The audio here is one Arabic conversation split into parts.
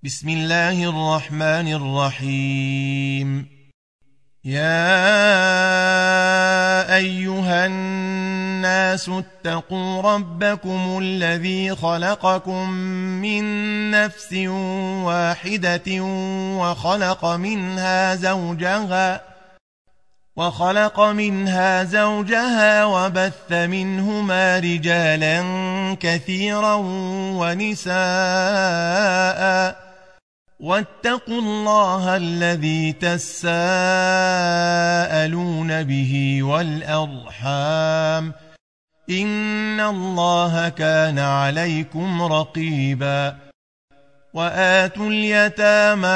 بسم الله الرحمن الرحيم. يا أيها الناس اتقوا ربكم الذي خلقكم من نفس واحدة وخلق منها زوجها وبث منهما رجالا كثيرا ونساء واتقوا الله الذي تساءلون به والأرحام إن الله كان عليكم رقيبا. وآتوا اليتامى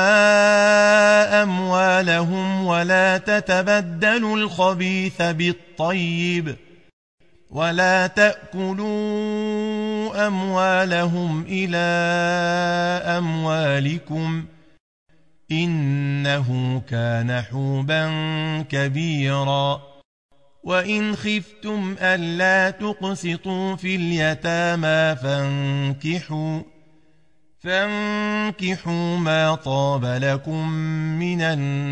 أموالهم ولا تتبدلوا الخبيث بالطيب ولا تأكلوا أموالهم إلى أموالكم إنه كان حوبا كبيرا. وإن خفتم ألا تقسطوا في اليتامى فانكحوا ما طاب لكم من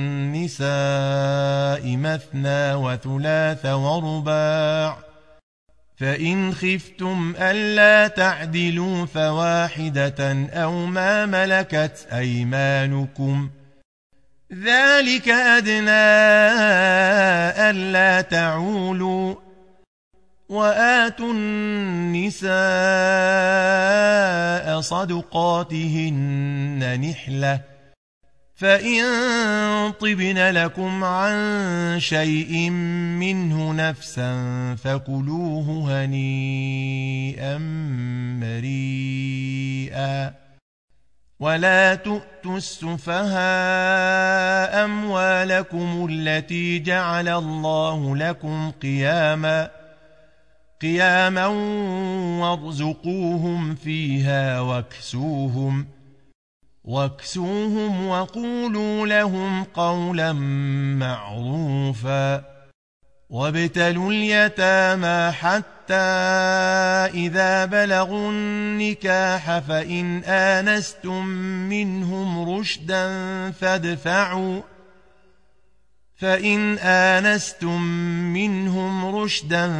النساء مثنى وثلاث ورباع، فإن خفتم ألا تعدلوا فواحدة أو ما ملكت أيمانكم ذلك أدنى ألا تعولوا. وآتوا النساء صدقاتهن نحلة، فإن طبن لكم عن شيء منه نفسا فكلوه هنيئا مريئا. ولا تؤتوا السفهاء أموالكم التي جعل الله لكم قياما وارزقوهم فيها واكسوهم وقولوا لهم قولا معروفا. وابتلوا اليتامى حتى إذا بلغوا النكاح فإن آنستم منهم رشدا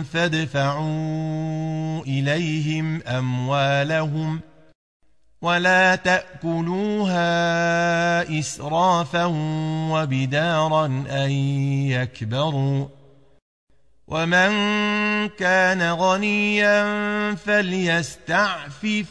فادفعوا إليهم أموالهم ولا تأكلوها إسرافا وبدارا أن يكبروا. ومن كان غنيا فليستعفف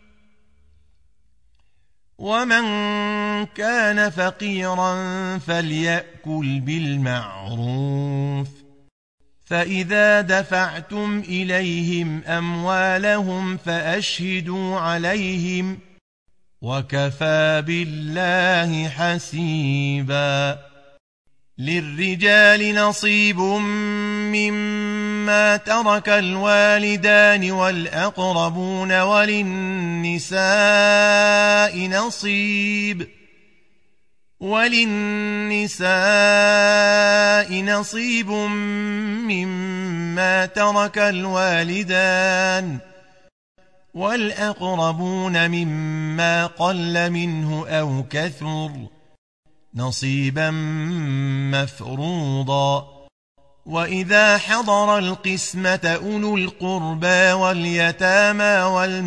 ومن كان فقيرا فليأكل بالمعروف. فإذا دفعتم إليهم أموالهم فأشهدوا عليهم وكفى بالله حسيبا. للرجال نصيب مما ترك الوالدان والأقربون وللنساء نصيب مما ترك الوالدان والأقربون مما قل منه أو كثر نصيبا مفروضا. وإذا حضر القسمة أولو القربى واليتامى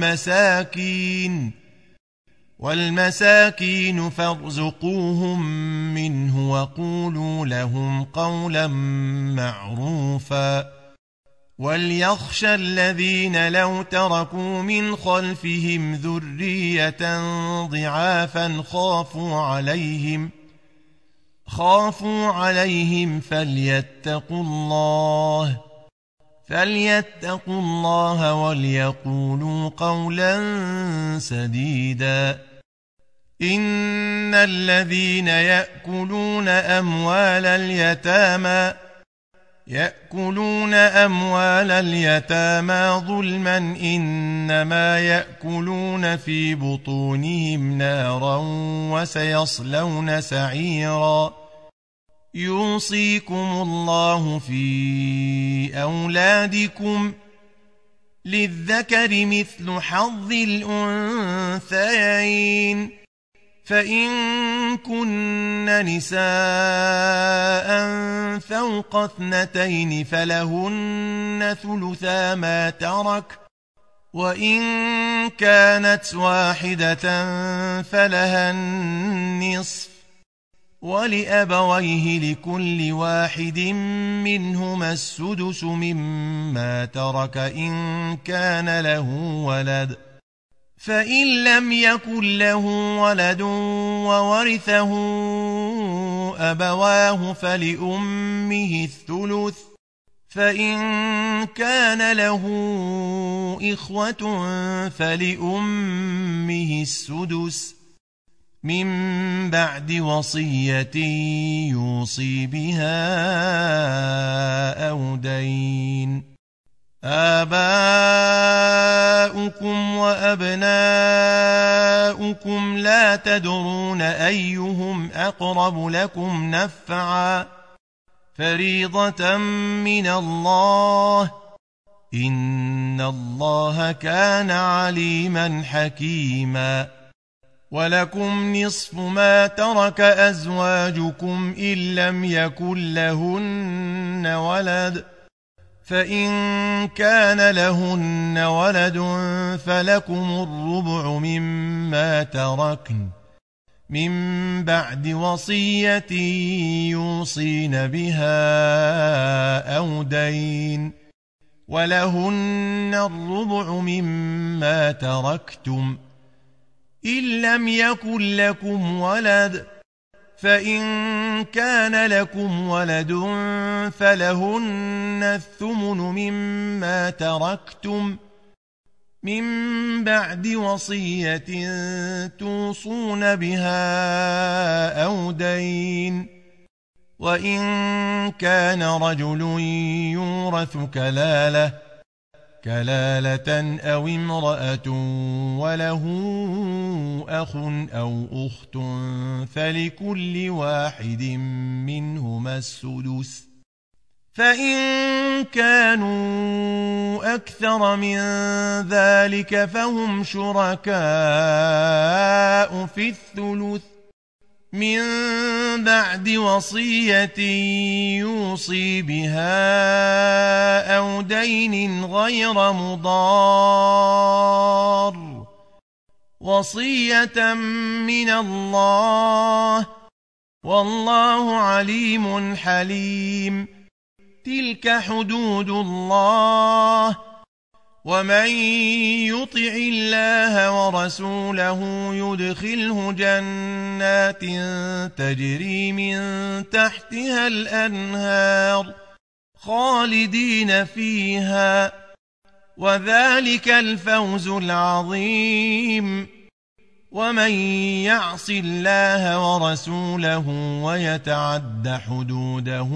والمساكين فارزقوهم منه وقولوا لهم قولا معروفا. وليخشى الذين لو تركوا من خلفهم ذرية ضعافا خافوا عليهم فليتقوا الله وليقولوا قولا سديدا. إن الذين يأكلون أموال اليتامى ظلما إنما يأكلون في بطونهم نارا وسيصلون سعيرا. يوصيكم الله في أولادكم للذكر مثل حظ الأنثيين فإن كن نساء فوق 2 فلهن ثلثا ما ترك، وإن كانت واحدة فلها النصف، ولأبويه لكل واحد منهما السدس مما ترك إن كان له ولد، فإن لم يكن له ولد وورثه أبواه فلأمه الثلث، فإن كان له إخوة فلأمه السدس من بعد وصية يوصي بها أو دين. آباؤكم وأبناؤكم لا تدرون أيهم أقرب لكم نفعا، فريضة من الله، إن الله كان عليما حكيما. ولكم نصف ما ترك أزواجكم إن لم يكن لهن ولد، فإن كان لهن ولد فلكم الربع مما تركن من بعد وصية يوصين بها أو دين، ولهن الربع مما تركتم إن لم يكن لكم ولد، فإن كان لكم ولد فلهن الثمن مما تركتم من بعد وصية توصون بها أو دين. وإن كان رجل يورث كلالة أو امرأة وله أخ أو أخت فلكل واحد منهما السدس، فإن كانوا أكثر من ذلك فهم شركاء في الثلث من بعد وصية يوصي بها أو دين غير مضار، وصية من الله، والله عليم حليم. تلك حدود الله، ومن يطع الله ورسوله يدخله جنات تجري من تحتها الأنهار خالدين فيها، وذلك الفوز العظيم. ومن يعص الله ورسوله ويتعد حدوده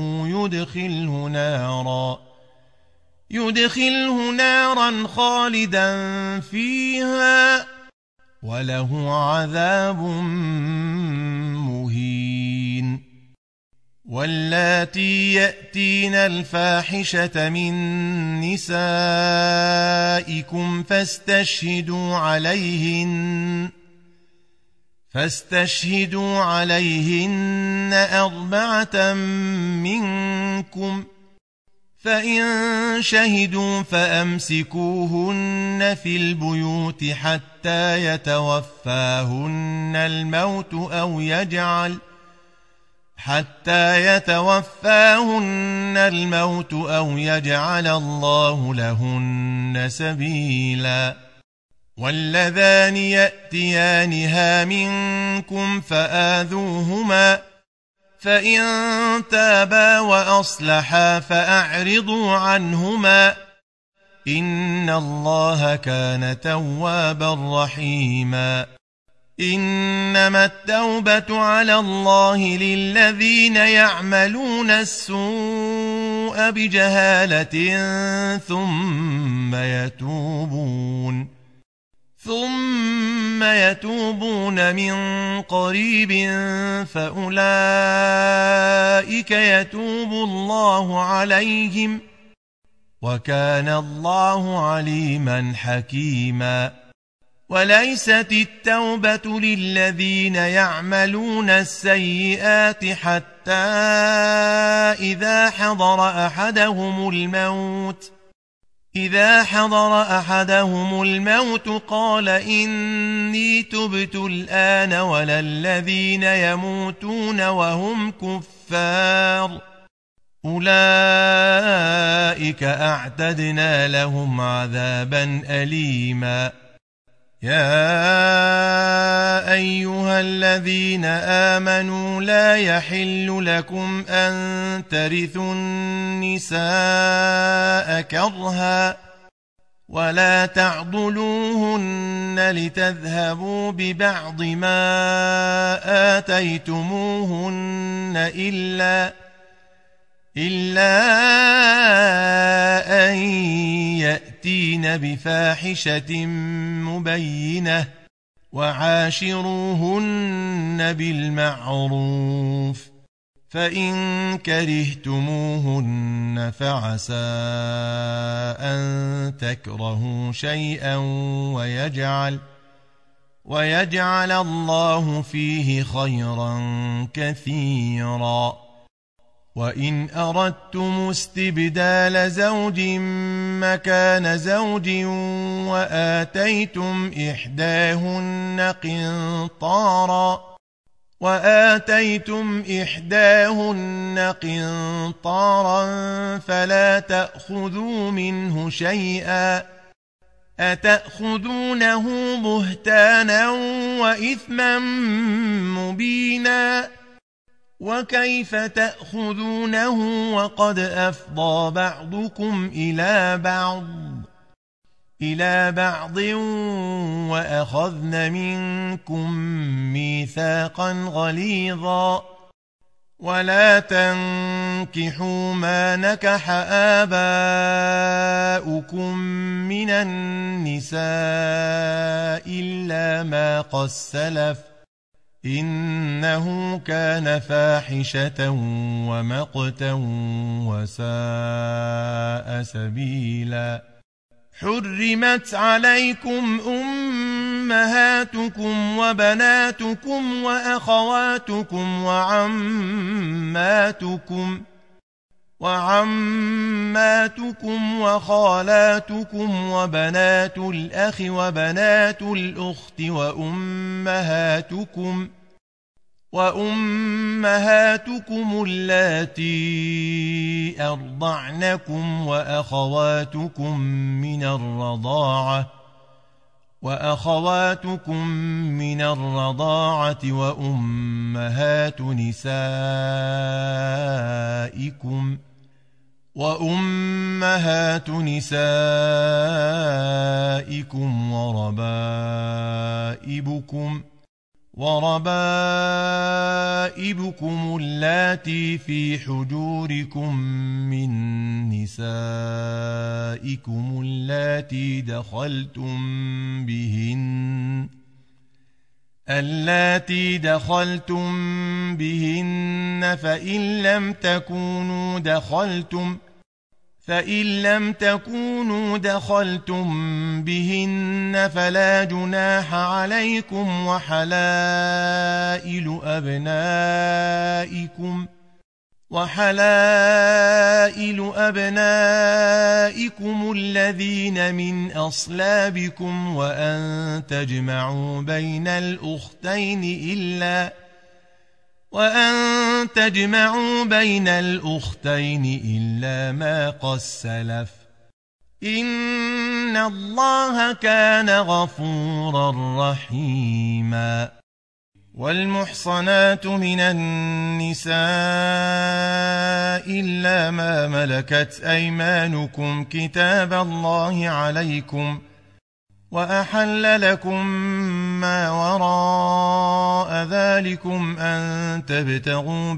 يدخله نارا خالدا فيها وله عذاب مهين. واللاتي يأتين الفاحشة من نسائكم فاستشهدوا عليهن 4 منكم، فإن شهدوا فأمسكوهن في البيوت حتى يتوفاهن الموت أو يجعل الله لهن سبيلا. واللذان يأتيانها منكم فآذوهما، فإن تابا وأصلحا فأعرضوا عنهما، إن الله كان توابا رحيما. إنما التوبة على الله للذين يعملون السوء بجهالة ثم يتوبون من قريب فأولئك يتوب الله عليهم، وكان الله عليما حكيما. وليست التوبة للذين يعملون السيئات حتى إذا حضر أحدهم الموت قال إني تبت الآن ولا الذين يموتون وهم كفار أولئك أعتدنا لهم عذابا أليما يا أيها الذين آمنوا لا يحل لكم أن ترثوا النساء كرها ولا تعضلوهن لتذهبوا ببعض ما آتيتموهن إلا أن يأتين بفاحشة مبينة وعاشروهن بالمعروف فإن كرهتموهن فعسى أن تكرهوا شيئا ويجعل الله فيه خيرا كثيرا وإن أردتم استبدال زوج مكان زوج وآتيتم إحداهن قنطارا فلا تأخذوا منه شيئا أتأخذونه بهتانا وإثما مبينا وكيف تأخذونه وقد أفضى بعضكم إلى بعض وأخذن منكم ميثاقا غليظا ولا تنكحوا ما نكح آباؤكم من النساء إلا ما قد سلف إنه كان فاحشة ومقتا وساء سبيلا حرمت عليكم أمهاتكم وبناتكم وأخواتكم وعماتكم وخالاتكم وبنات الأخ وبنات الأخت وأمهاتكم اللاتي أرضعنكم وأخواتكم من الرضاعة وأمهات نسائكم وربائبكم اللاتي في حجوركم من نسائكم اللاتي دخلتم بهن فإن لم تكونوا دخلتم بهن فلا جناح عليكم وحلائل أبنائكم الذين من أصلابكم وأن تجمعوا بين الأختين إلا ما قد سلف إن الله كان غفورا رحيما والمحصنات من النساء إلا ما ملكت أيمانكم كتاب الله عليكم وأحل لكم ما وراء ذلكم أن تبتغوا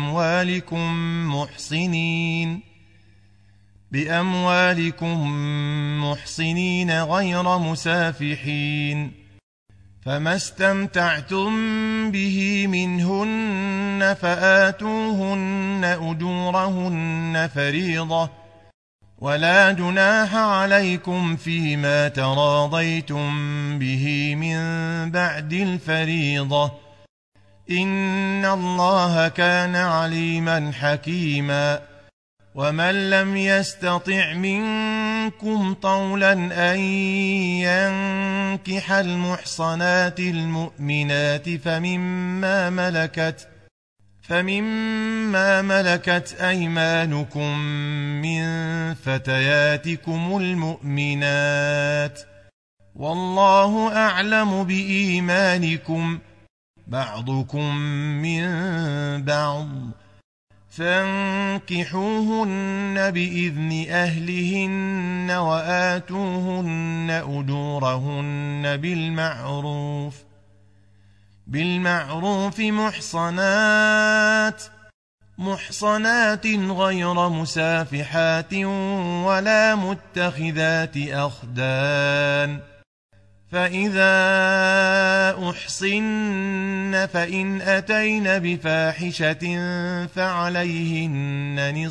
بأموالكم محصنين غير مسافحين فما استمتعتم به منهن فآتوهن أجورهن فريضة ولا جناح عليكم فيما تراضيتم به من بعد الفريضة إن الله كان عليما حكيما ومن لم يستطع منكم طولا أن ينكح المحصنات المؤمنات فمما ملكت أيمانكم من فتياتكم المؤمنات والله أعلم بإيمانكم بعضكم من بعض فانكحوهن بإذن أهلهن وآتوهن أجورهن بالمعروف محصنات غير مسافحات ولا متخذات أخدان فإذا أحصن فإن أتين بفاحشة فعليهن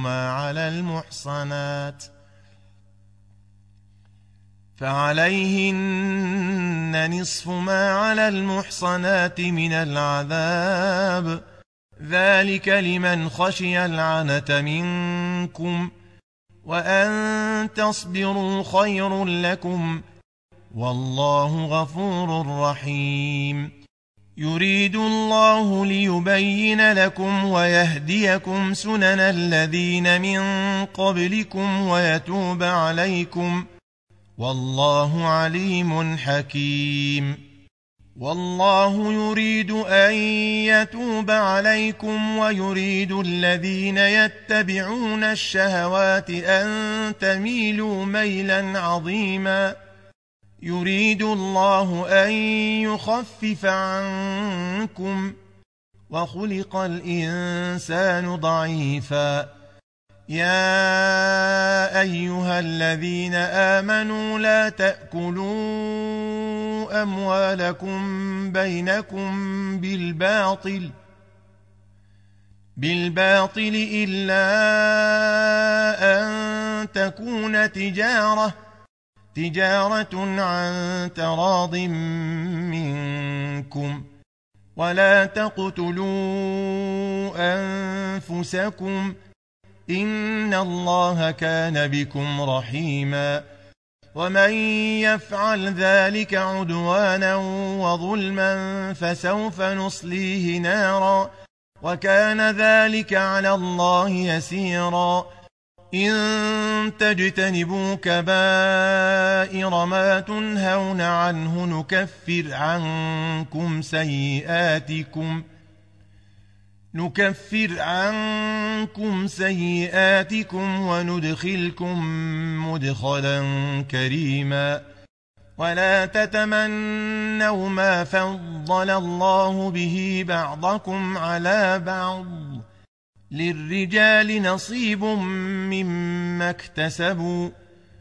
نصف ما على المحصنات من العذاب ذلك لمن خشي العنة منكم وأن تصبروا خير لكم والله غفور رحيم يريد الله ليبين لكم ويهديكم سنن الذين من قبلكم ويتوب عليكم والله عليم حكيم والله يريد أن يتوب عليكم ويريد الذين يتبعون الشهوات أن تميلوا ميلا عظيما يريد الله أن يخفف عنكم وخلق الإنسان ضعيفا يا أيها الذين آمنوا لا تأكلوا أموالكم بينكم بالباطل إلا أن تكون تجارة عن تراض منكم ولا تقتلوا أنفسكم إن الله كان بكم رحيما ومن يفعل ذلك عدوانا وظلما فسوف نصليه نارا وكان ذلك على الله يسيرا إن تجتنبوا كبائر ما تنهون عنه نكفر عنكم سيئاتكم وندخلكم مدخلا كريما ولا تتمنوا ما فضل الله به بعضكم على بعض للرجال نصيب مما اكتسبوا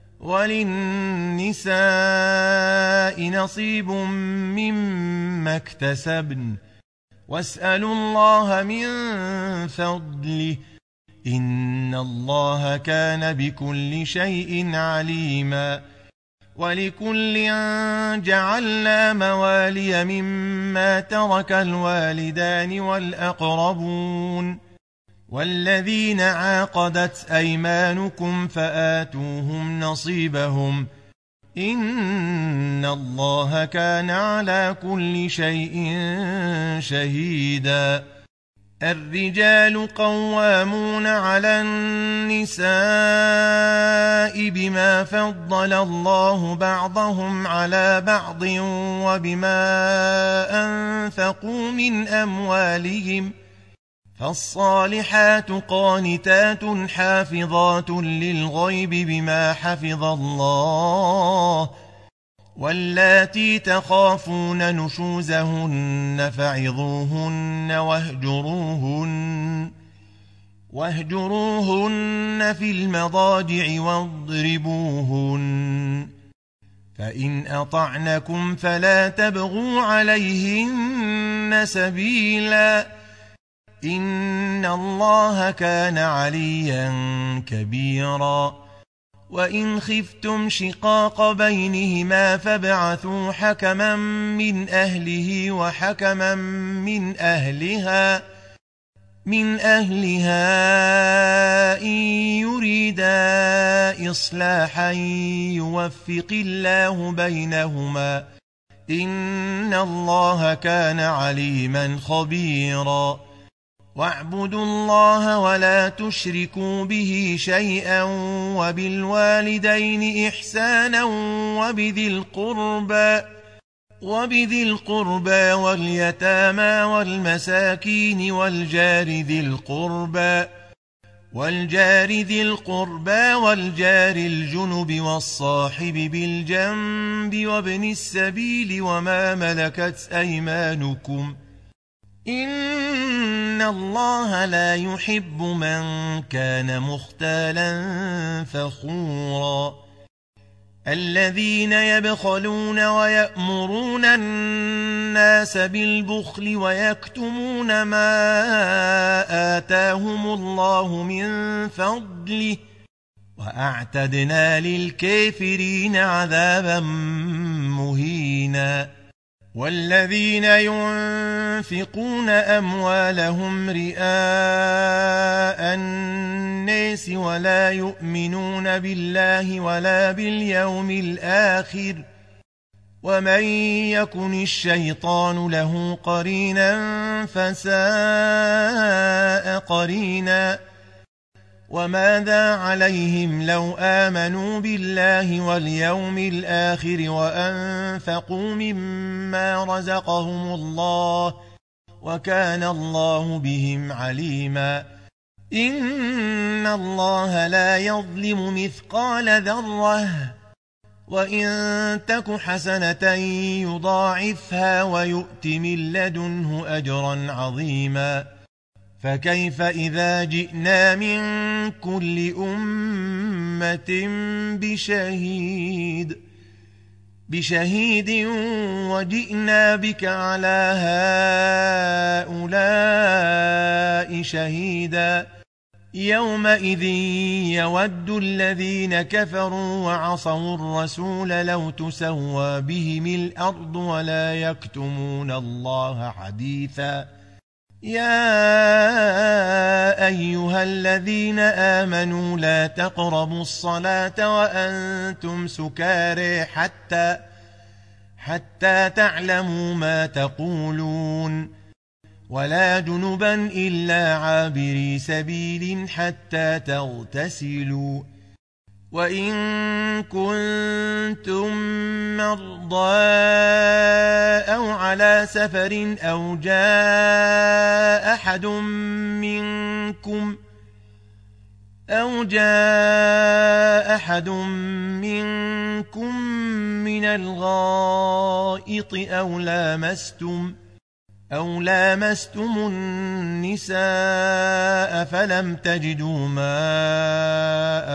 وللنساء نصيب مما اكتسبن واسألوا الله من فضله إن الله كان بكل شيء عليما ولكل جعلنا موالي مما ترك الوالدان والأقربون والذين عاقدت أيمانكم فآتوهم نصيبهم إن الله كان على كل شيء شهيدا الرجال قوامون على النساء بما فضل الله بعضهم على بعض وبما أنفقوا من أموالهم فالصالحات قانتات حافظات للغيب بما حفظ الله واللاتي تخافون نشوزهن فعظوهن واهجروهن في المضاجع واضربوهن فإن أطعنكم فلا تبغوا عليهن سبيلا إن الله كان عليا كبيرا وإن خفتم شقاق بينهما فابعثوا حكما من أهله وحكما من أهلها إن يريدا إصلاحا يوفق الله بينهما إن الله كان عليما خبيرا واعبدوا الله ولا تشركوا به شيئا وبالوالدين إحسانا وبذي القربى واليتامى والمساكين والجار ذي القربى والجار الجنب والصاحب بالجنب وابن السبيل وما ملكت أيمانكم إن الله لا يحب من كان مختالا فخورا الذين يبخلون ويأمرون الناس بالبخل ويكتمون ما آتاهم الله من فضله وأعتدنا للكافرين عذابا مهينا والذين ينفقون أموالهم رئاء الناس ولا يؤمنون بالله ولا باليوم الآخر ومن يكن الشيطان له قرينا فساء قرينا وماذا عليهم لو آمنوا بالله واليوم الآخر وأنفقوا مما رزقهم الله وكان الله بهم عليما إن الله لا يظلم مثقال ذرة وإن تك حسنة يضاعفها ويؤت من لدنه أجرا عظيما فكيف إذا جئنا من كل أمة بشهيد وجئنا بك على هؤلاء شهيدا يومئذ يود الذين كفروا وعصوا الرسول لو تسوى بهم الأرض ولا يكتمون الله حديثا يا أيها الذين آمنوا لا تقربوا الصلاة وأنتم سكارى حتى تعلموا ما تقولون ولا جنبا إلا عابري سبيل حتى تغتسلوا وإن كنتم مرضى أو على سفر أو جاء أحد منكم من الغائط أو لامستم النساء فلم تجدوا ماء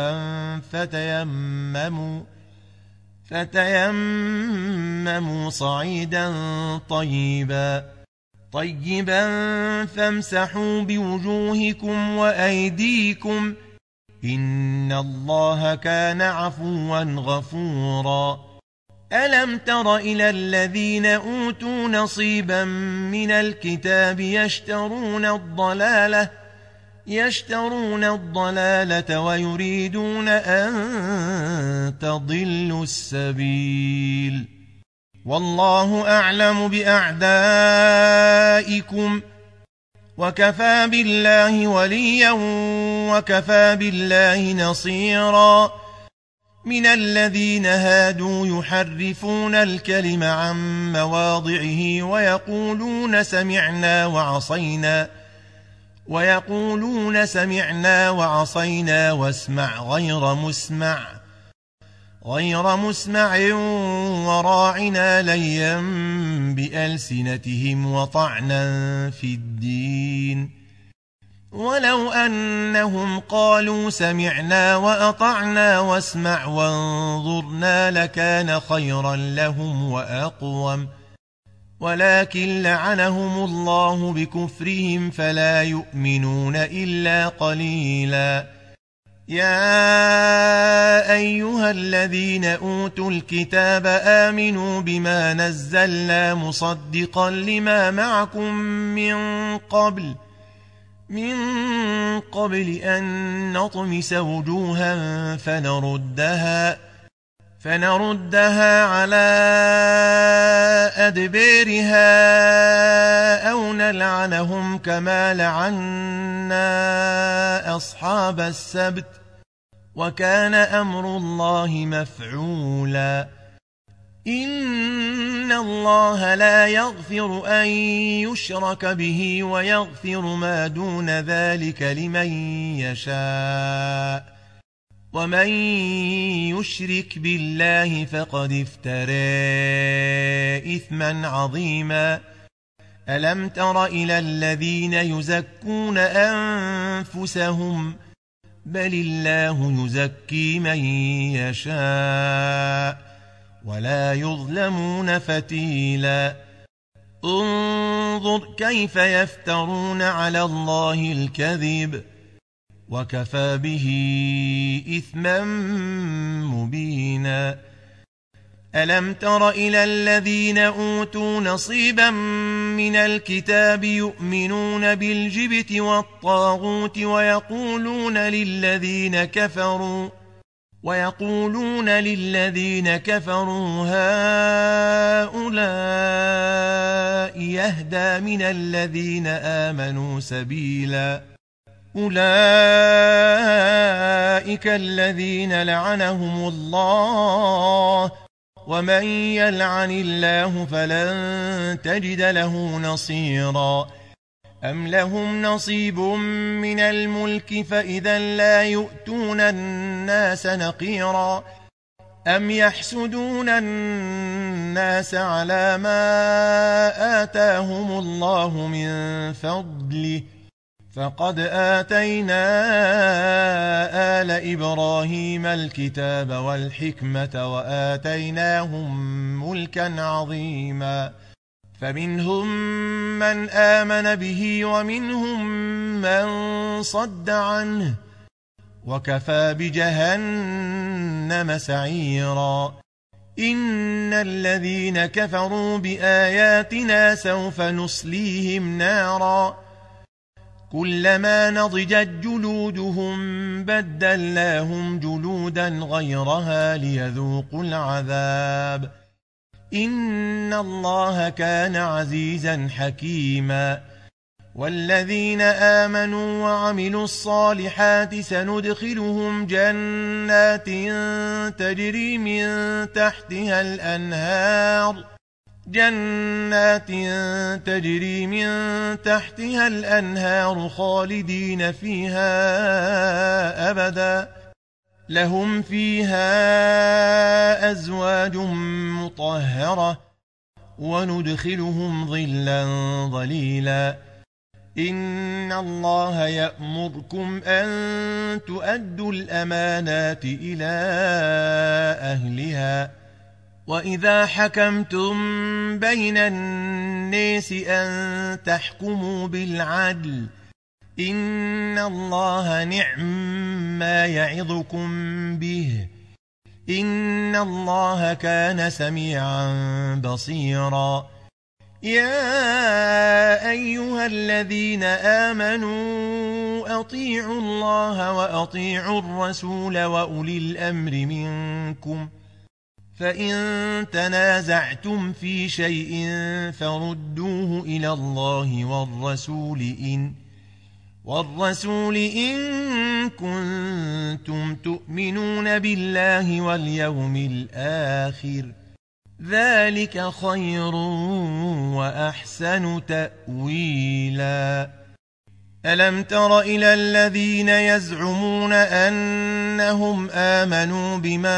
فتيمموا صعيدا طيبا فامسحوا بوجوهكم وأيديكم إن الله كان عفوا غفورا ألم تر إلى الذين أوتوا نصيبا من الكتاب يشترون الضلالة ويريدون أن تضلوا السبيل والله أعلم بأعدائكم وكفى بالله وليا وكفى بالله نصيرا من الذين هادوا يحرفون الكلم عن مواضعه ويقولون سمعنا وعصينا واسمع غير مسمع وراعنا ليا بألسنتهم وطعنا في الدين ولو أنهم قالوا سمعنا وأطعنا واسمع وانظرنا لكان خيرا لهم وأقوم ولكن لعنهم الله بكفرهم فلا يؤمنون إلا قليلا يا أيها الذين أوتوا الكتاب آمنوا بما نزلنا مصدقا لما معكم من قبل أن نطمس وجوها فنردها على أدبارها أو نلعنهم كما لعنا أصحاب السبت وكان أمر الله مفعولا إن الله لا يغفر أن يشرك به ويغفر ما دون ذلك لمن يشاء ومن يشرك بالله فقد افترى إثما عظيما ألم تر إلى الذين يزكون أنفسهم بل الله يزكي من يشاء ولا يظلمون فتيلا انظر كيف يفترون على الله الكذب وكفى به إثما مبينا ألم تر إلى الذين أوتوا نصيبا من الكتاب يؤمنون بالجبت والطاغوت ويقولون للذين كفروا هؤلاء يهدى من الذين آمنوا سبيلا أولئك الذين لعنهم الله ومن يلعن الله فلن تجد له نصيرا أم لهم نصيب من الملك فإذا لا يؤتون الناس نقيرا أم يحسدون الناس على ما آتاهم الله من فضله فقد آتينا آل إبراهيم الكتاب والحكمة وآتيناهم ملكا عظيما فمنهم من آمن به ومنهم من صد عنه وكفى بجهنم سعيرا إن الذين كفروا بآياتنا سوف نصليهم نارا كلما نضجت جلودهم بدلناهم جلودا غيرها ليذوقوا العذاب إن الله كان عزيزا حكيما والذين آمنوا وعملوا الصالحات سندخلهم جنات تجري من تحتها الأنهار خالدين فيها أبدا لهم فيها أزواج مطهرة وندخلهم ظلا ظليلا إن الله يأمركم أن تؤدوا الأمانات إلى أهلها وإذا حكمتم بين الناس أن تحكموا بالعدل إن الله نعم ما يعظكم به إن الله كان سميعا بصيرا يا أيها الذين آمنوا أطيعوا الله وأطيعوا الرسول وأولي الأمر منكم فإن تنازعتم في شيء فردوه إلى الله والرسول إن كنتم تؤمنون بالله واليوم الآخر ذلك خير وأحسن تأويلا ألم تر إلى الذين يزعمون أنهم آمنوا بما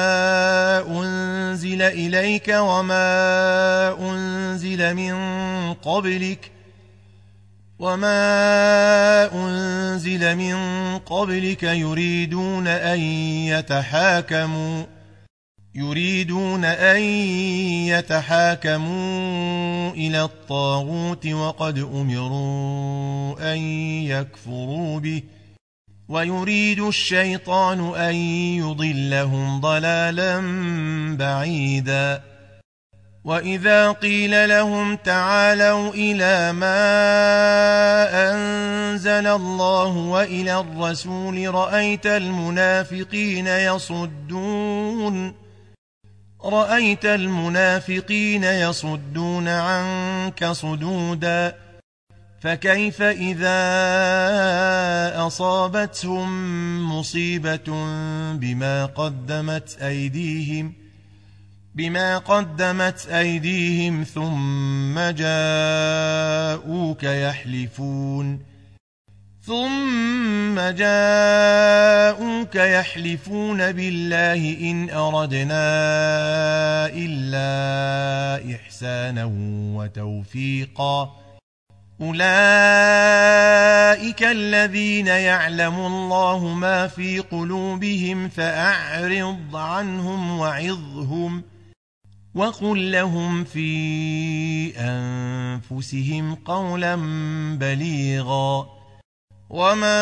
أنزل إليك وما أنزل من قبلك يريدون أن يتحاكموا إلى الطاغوت وقد أمروا أن يكفروا به ويريد الشيطان أن يضلهم ضلالا بعيدا وإذا قيل لهم تعالوا إلى ما أنزل الله وإلى الرسول رأيت المنافقين يصدون عنك صدودا فكيف إذا أصابتهم مصيبة بما قدمت أيديهم ثم جاءوك يحلفون بالله إن أردنا إلا إحسانا وتوفيقا أولئك الذين يعلم الله ما في قلوبهم فأعرض عنهم وعظهم وقل لهم في أنفسهم قولا بليغا وما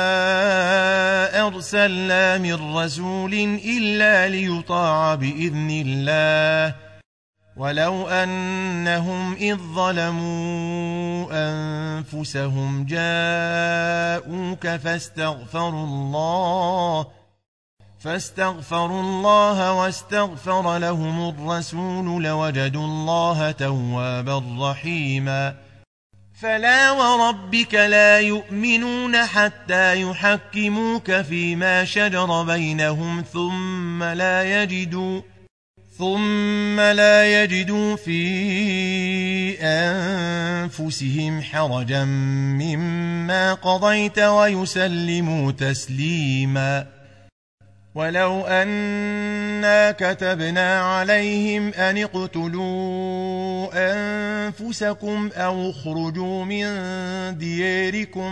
أرسلنا من رسول إلا ليطاع بإذن الله ولو أنهم إذ ظلموا أنفسهم جاءوك فاستغفروا الله واستغفر لهم الرسول لوجدوا الله توابا رحيما فلا وربك لا يؤمنون حتى يحكموك فيما شجر بينهم ثم لا يجدوا في أنفسهم حرجا مما قضيت ويسلموا تسليما ولو أنا كتبنا عليهم أن اقتلوا أنفسكم أو اخرجوا من دياركم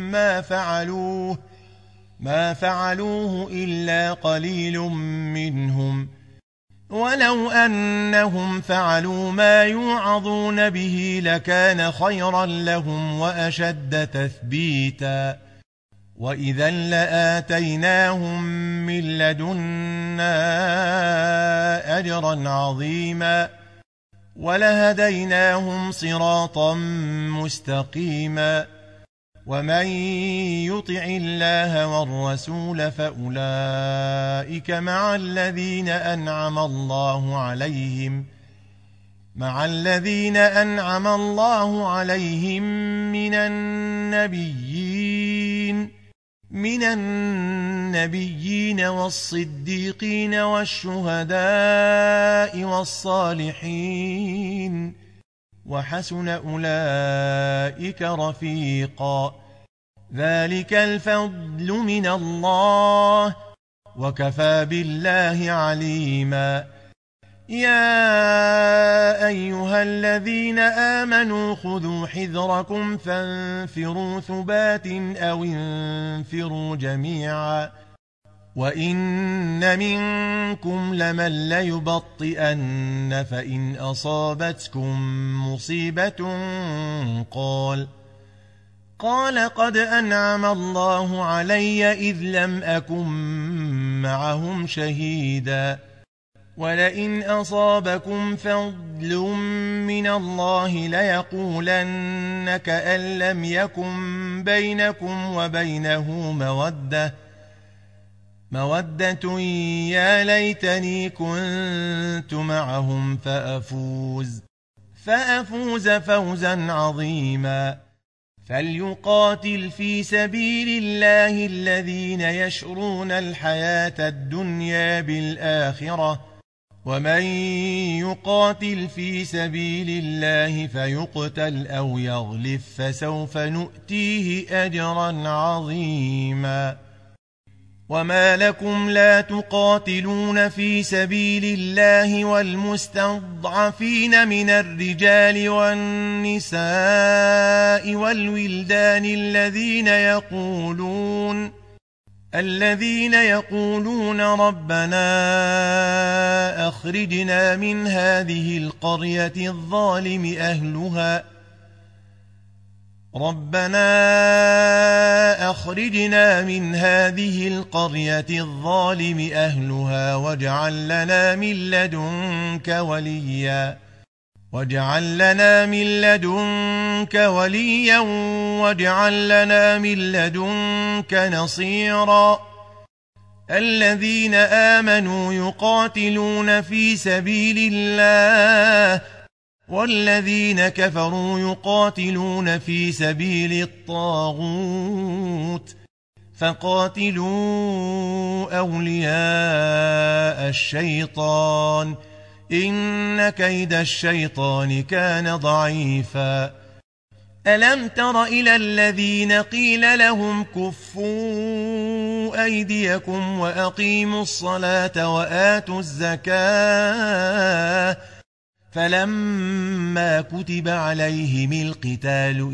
ما فعلوه إلا قليل منهم ولو أنهم فعلوا ما يوعظون به لكان خيرا لهم وأشد تثبيتا وإذا لآتيناهم من لدنا أجرا عظيما ولهديناهم صراطا مستقيما ومن يطع الله والرسول فأولئك مع الذين أنعم الله عليهم من النبيين والصديقين والشهداء والصالحين وحسن أولئك رفيقا ذلك الفضل من الله وكفى بالله عليما يا أيها الذين آمنوا خذوا حذركم فانفروا ثبات أو انفروا جميعا وإن منكم لمن ليبطئن فإن أصابتكم مصيبة قال قد أنعم الله علي إذ لم أكن معهم شهيدا ولئن أصابكم فضل من الله ليقولن كأن لم يكن بينكم وبينه مودة يا ليتني كنت معهم فأفوز فوزا عظيما فليقاتل في سبيل الله الذين يشرون الحياة الدنيا بالآخرة ومن يقاتل في سبيل الله فيقتل أو يغلف فسوف نؤتيه أجرا عظيما وما لكم لا تقاتلون في سبيل الله والمستضعفين من الرجال والنساء والولدان الذين يقولون ربنا أخرجنا من هذه القرية الظالم أهلها ربنا أخرجنا من هذه القرية الظالم أهلها واجعل لنا من لدنك وليا واجعل لنا من لدنك نصيرا الذين آمنوا يقاتلون في سبيل الله والذين كفروا يقاتلون في سبيل الطاغوت فقاتلوا أولياء الشيطان إن كيد الشيطان كان ضعيفا ألم تر إلى الذين قيل لهم كفوا أيديكم وأقيموا الصلاة وآتوا الزكاة فلما كتب عليهم القتال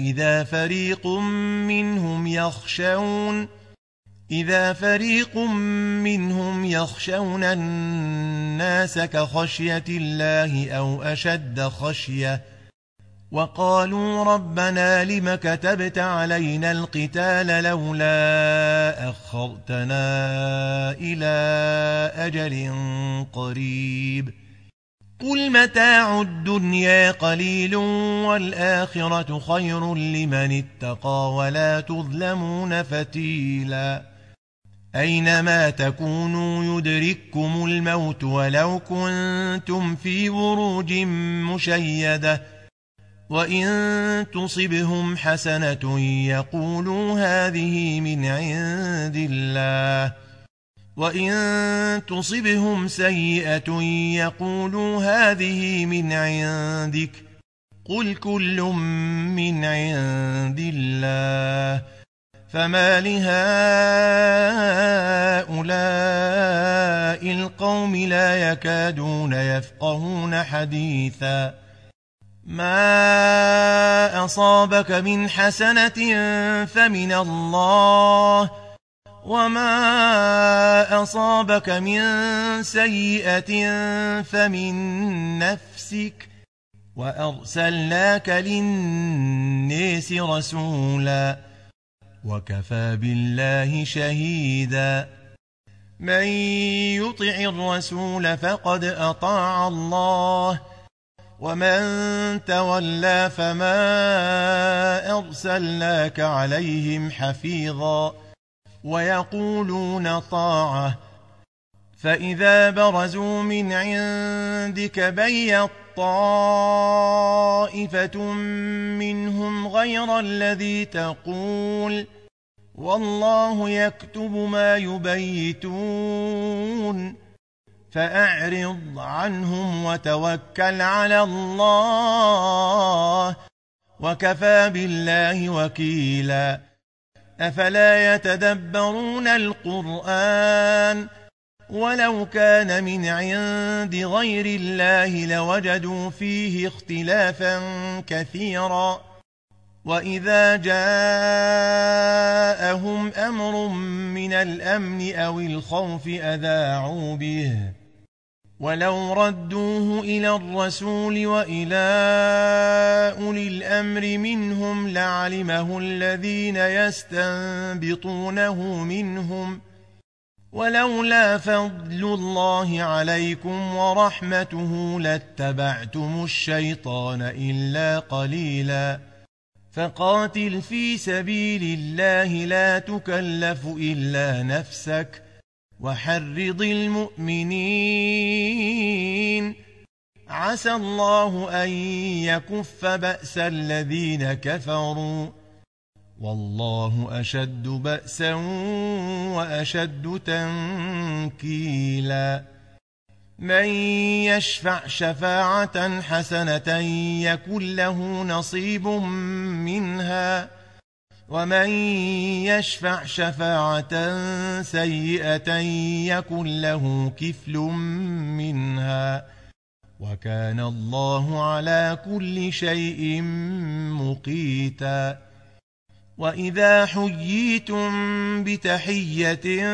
إذا فريق منهم يخشون الناس كخشية الله أو أشد خشية وقالوا ربنا لم كتبت علينا القتال لولا أخرتنا إلى أجل قريب قل متاع الدنيا قليل والآخرة خير لمن اتقى ولا تظلمون فتيلا أينما تكونوا يدرككم الموت ولو كنتم في بروج مشيدة وإن تصبهم حسنة يقولوا هذه من عند الله وإن تصبهم سيئة يقولوا هذه من عندك قل كل من عند الله فما لهؤلاء القوم لا يكادون يفقهون حديثا ما أصابك من حسنة فمن الله وما أصابك من سيئة فمن نفسك وأرسلناك للناس رسولا وكفى بالله شهيدا من يطع الرسول فقد أطاع الله ومن تولى فما أرسلناك عليهم حفيظا ويقولون طاعة فإذا برزوا من عندك بيت طائفة منهم غير الذي تقول والله يكتب ما يبيتون فأعرض عنهم وتوكل على الله وكفى بالله وكيلا أفلا يتدبرون القرآن ولو كان من عند غير الله لوجدوا فيه اختلافا كثيرا وإذا جاءهم أمر من الأمن أو الخوف أذاعوا به ولو ردوه إلى الرسول وإلى أولي الأمر منهم لعلمه الذين يستنبطونه منهم ولولا فضل الله عليكم ورحمته لاتبعتم الشيطان إلا قليلا فقاتل في سبيل الله لا تكلف إلا نفسك وحرض المؤمنين عسى الله أن يكف بأس الذين كفروا والله أشد بأسا وأشد تنكيلا من يشفع شفاعة حسنة يكن له نصيب منها ومن يشفع شفاعة سيئة يكن له كفل منها وكان الله على كل شيء مقيتا وإذا حييتم بتحية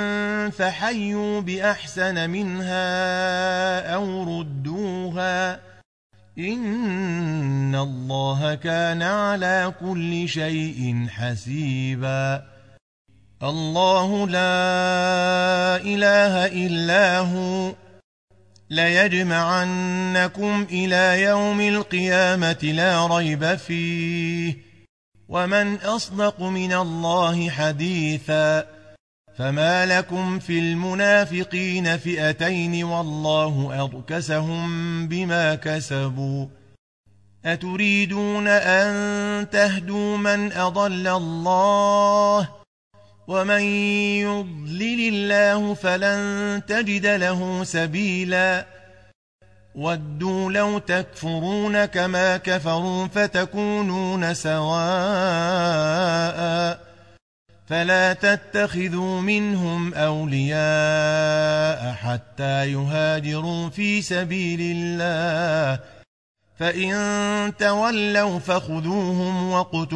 فحيوا بأحسن منها أو ردوها إن الله كان على كل شيء حسيبا. الله لا إله إلا هو ليجمعنكم إلى يوم القيامة لا ريب فيه ومن أصدق من الله حديثا. فما لكم في المنافقين فئتين والله أركسهم بما كسبوا أتريدون أن تهدوا من أضل الله ومن يضلل الله فلن تجد له سبيلا. ودوا لو تكفرون كما كفروا فتكونون سواء فلا تتخذوا منهم أولياء حتى يهاجروا في سبيل الله فإن تولوا فخذوهم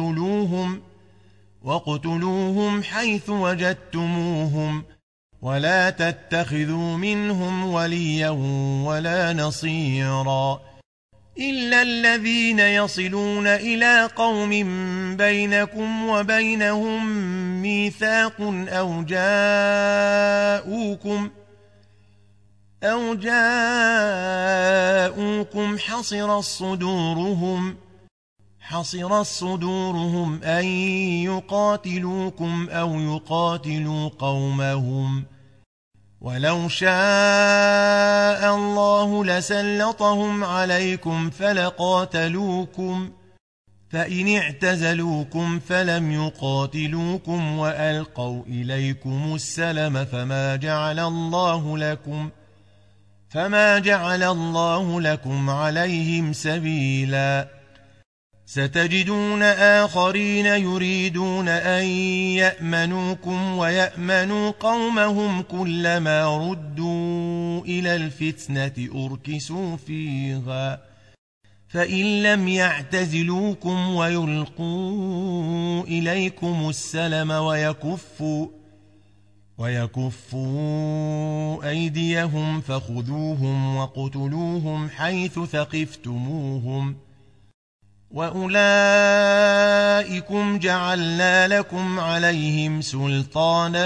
وقتلوهم حيث وجدتموهم ولا تتخذوا منهم وليا ولا نصيرا إلا الذين يصلون إلى قوم بينكم وبينهم ميثاق أو جاءوكم حصر صدورهم أن يقاتلوكم أو يقاتلوا قومهم ولو شاء الله لسلطهم عليكم فلقاتلوكم فإن اعتزلوكم فلم يقاتلوكم وألقوا إليكم السلم فما جعل الله لكم عليهم سبيلا. ستجدون آخرين يريدون أن يأمنوكم ويأمنوا قومهم كلما ردوا إلى الفتنة أركسوا فيها فإن لم يعتزلوكم ويلقوا إليكم السلم ويكفوا أيديهم فخذوهم وقتلوهم حيث ثقفتموهم وأولئكم جعلنا لكم عليهم سلطانا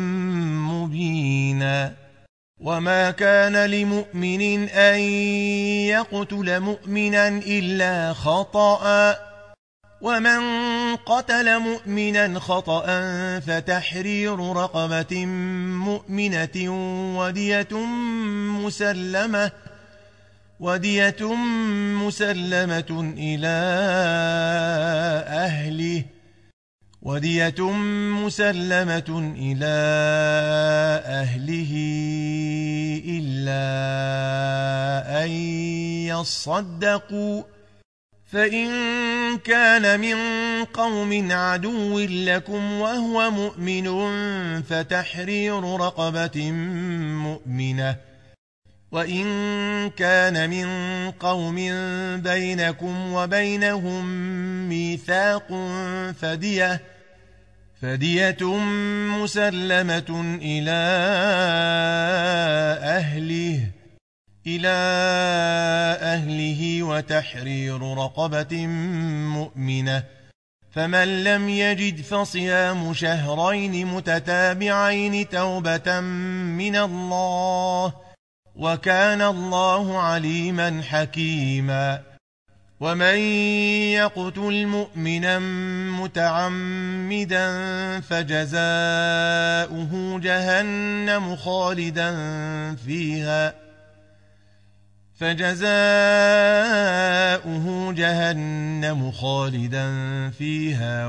مبينا. وما كان لمؤمن أن يقتل مؤمنا إلا خطأ ومن قتل مؤمنا خطأ فتحرير رقبة مؤمنة ودية مسلمة إلى أهله إلا أن يصدقوا فإن كان من قوم عدو لكم وهو مؤمن فتحرير رقبة مؤمنة وإن كان من قوم بينكم وبينهم ميثاق فدية مسلمة إلى أهله وتحرير رقبة مؤمنة فمن لم يجد فصيام شهرين متتابعين توبة من الله وكان الله عليما حكيما. ومن يقتل مؤمنا متعمدا فجزاؤه جهنم خالدا فيها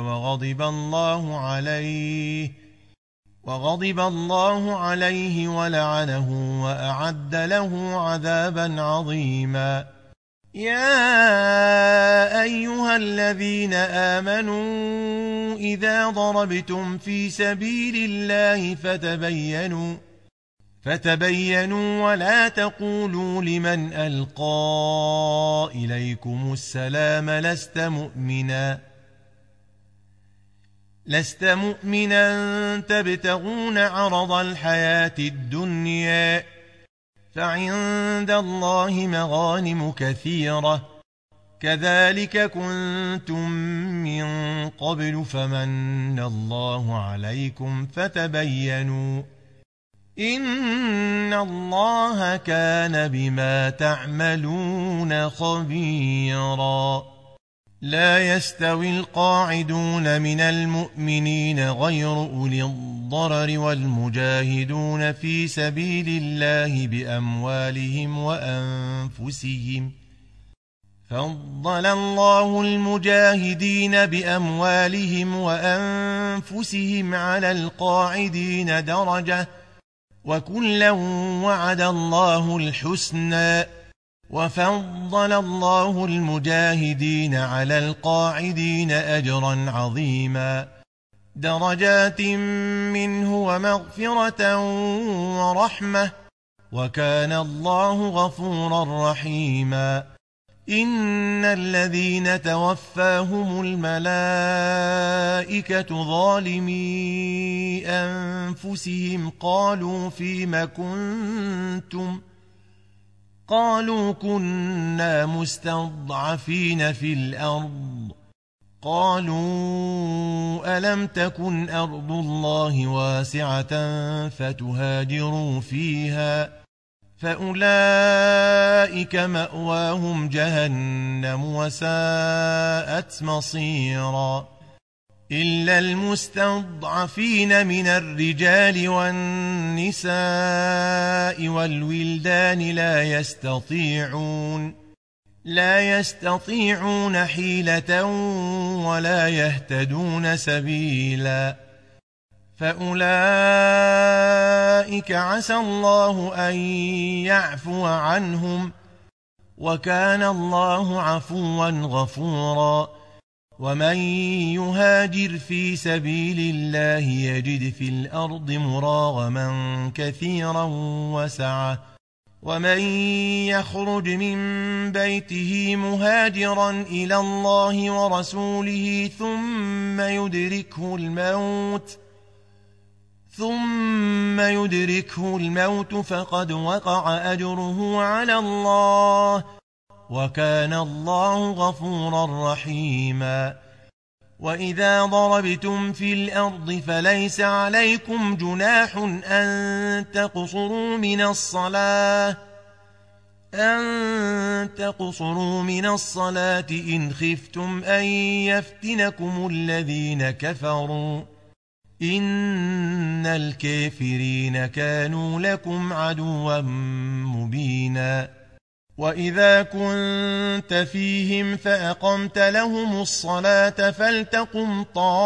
وغضب الله عليه ولعنه وأعد له عذابا عظيما. يا أيها الذين آمنوا إذا ضربتم في سبيل الله فتبينوا ولا تقولوا لمن ألقى إليكم السلام لست مؤمنا تبتغون عرض الحياة الدنيا فعند الله مغانم كثيرة كذلك كنتم من قبل فمن الله عليكم فتبينوا إن الله كان بما تعملون خبيرا لا يستوي القاعدون من المؤمنين غير أولي الضرر والمجاهدون في سبيل الله بأموالهم وأنفسهم فضل الله المجاهدين بأموالهم وأنفسهم على القاعدين درجة وكلا وعد الله الحسنى وفضل الله المجاهدين على القاعدين أجرا عظيما درجات منه ومغفرة ورحمة وكان الله غفورا رحيما إن الذين توفاهم الملائكة ظالمي أنفسهم قالوا فيم كنتم قالوا كنا مستضعفين في الأرض قالوا ألم تكن أرض الله واسعة فتهاجروا فيها فأولئك مأواهم جهنم وساءت مصيرا إلا المستضعفين من الرجال والنساء والولدان لا يستطيعون حيلة ولا يهتدون سبيلا فأولئك عسى الله أن يعفو عنهم وكان الله عفوا غفورا ومن يهاجر في سبيل الله يجد في الأرض مراغما كثيرا وسعة ومن يخرج من بيته مهاجرا إلى الله ورسوله ثم يدركه الموت فقد وقع أجره على الله وكان الله غفورا رحيما وإذا ضربتم في الأرض فليس عليكم جناح أن تقصروا من الصلاة إن خفتم أن يفتنكم الذين كفروا إن الكافرين كانوا لكم عدوا مبينا وإذا كنت فيهم فأقمت لهم الصلاة فلتقم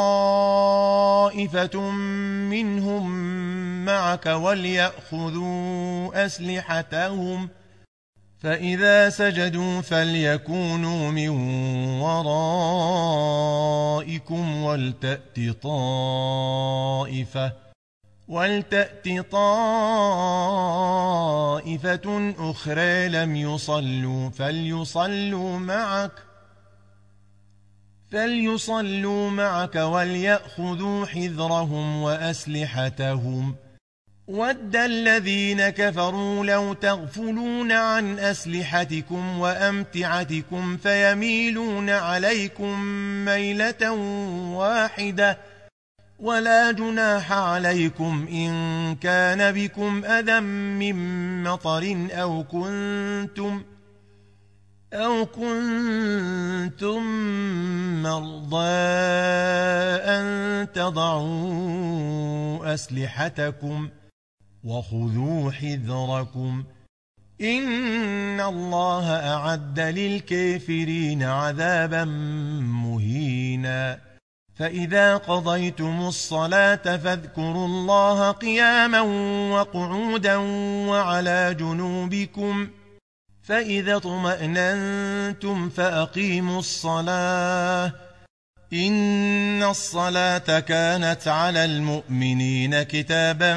طائفة منهم معك وليأخذوا أسلحتهم فإذا سجدوا فليكونوا من ورائكم ولتأت طائفة أخرى لم يصلوا فليصلوا معك وليأخذوا حذرهم وأسلحتهم ود الذين كفروا لو تغفلون عن أسلحتكم وأمتعتكم فيميلون عليكم ميلة واحدة ولا جناح عليكم إن كان بكم أذى من مطر أو كنتم مرضى أن تضعوا أسلحتكم وخذوا حذركم إن الله أعد للكافرين عذابا مهينا فإذا قضيتم الصلاة فاذكروا الله قياما وقعودا وعلى جنوبكم فإذا اطمأننتم فأقيموا الصلاة إن الصلاة كانت على المؤمنين كتابا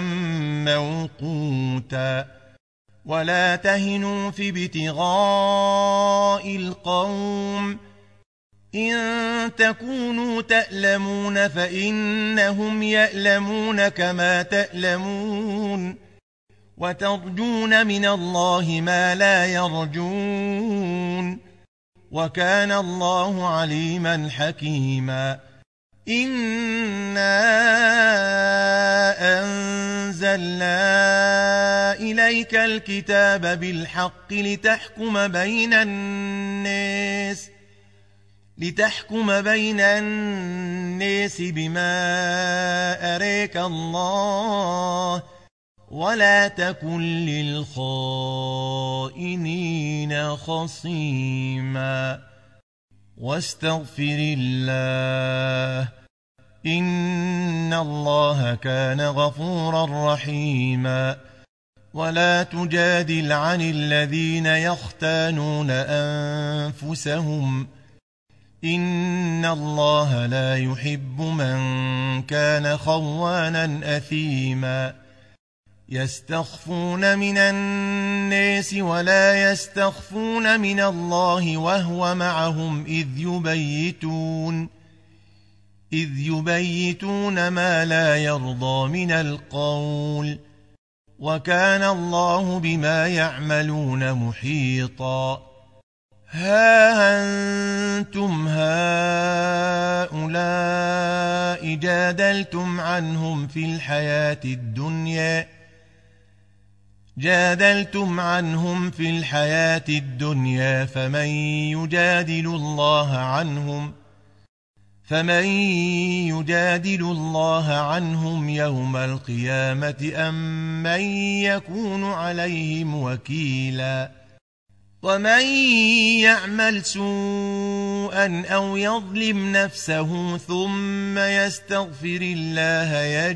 موقوتا ولا تهنوا في ابتغاء القوم إن تكونوا تألمون فإنهم يألمون كما تألمون وترجون من الله ما لا يرجون وكان الله عليما حكيما إنا أنزلنا إليك الكتاب بالحق لتحكم بين الناس بما أريك الله ولا تكن للخائنين خصيما واستغفر الله إن الله كان غفورا رحيما ولا تجادل عن الذين يختانون أنفسهم إن الله لا يحب من كان خوانا أثيما يستخفون من الناس ولا يستخفون من الله وهو معهم إذ يبيتون ما لا يرضى من القول وكان الله بما يعملون محيطا ها أنتم هؤلاء جادلتم عنهم في الحياة الدنيا فمن يجادل الله عنهم يوم القيامة أم من يكون عليهم وكيلا ومن يعمل سوءا أو يظلم نفسه ثم يستغفر الله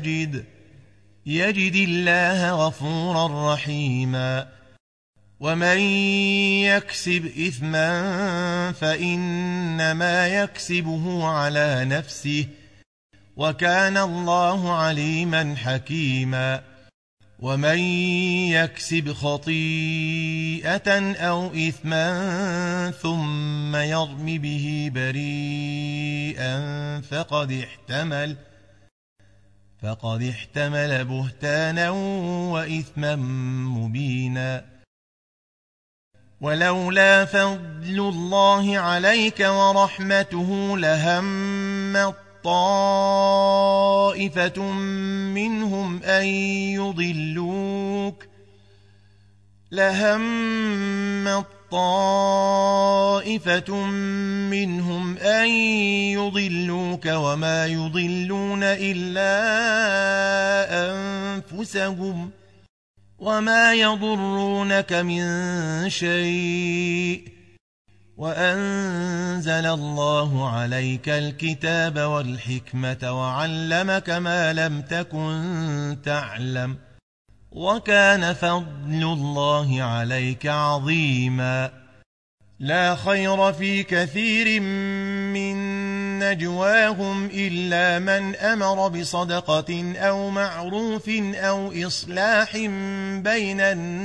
يجد الله غفورا رحيما ومن يكسب إثما فإنما يكسبه على نفسه وكان الله عليما حكيما ومن يكسب خطيئة أو إثما ثم يرم به بريئا فقد احتمل بهتانا وإثما مبينا ولولا فضل الله عليك ورحمته لهمت طائفة منهم أن يضلوك وما يضلون إلا أنفسهم وما يضرونك من شيء وأنزل الله عليك الكتاب والحكمة وعلمك ما لم تكن تعلم وكان فضل الله عليك عظيما لا خير في كثير من نجواهم إلا من أمر بصدقة أو معروف أو إصلاح بين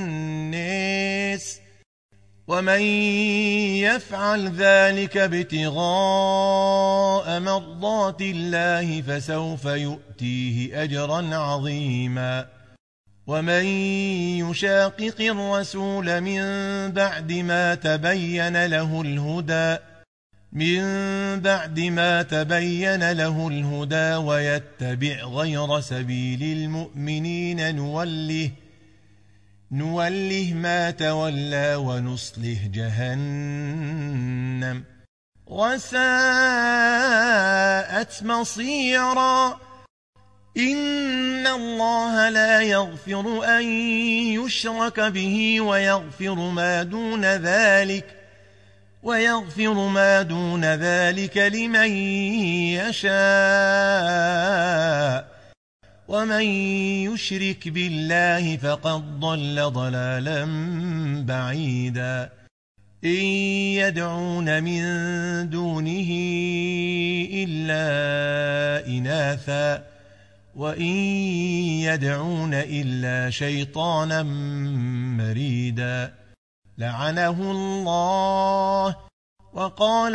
الناس ومن يفعل ذلك ابتغاء مرضات الله فسوف يؤتيه أجرا عظيما ومن يشاقق الرسول من بعد ما تبين له الهدى ويتبع غير سبيل المؤمنين نوله ما تولى ونصله جهنم وساءت مصيرا إن الله لا يغفر أن يشرك به ويغفر ما دون ذلك لمن يشاء ومن يشرك بالله فقد ضل ضلالا بعيدا إن يدعون من دونه إلا إناثا وإن يدعون إلا شيطانا مريدا لعنه الله وقال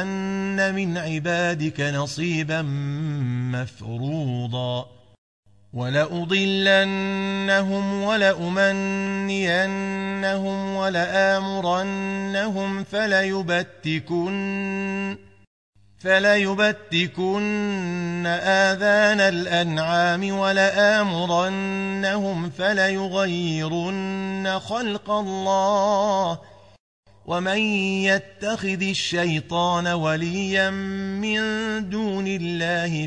لأتخذن من عبادك نصيبا مفروضا ولأضلنهم ولأمنينهم ولآمرنهم فليبتكن آذان الأنعام ولآمرنهم فليغيرن خلق الله ومن يتخذ الشيطان وليا من دون الله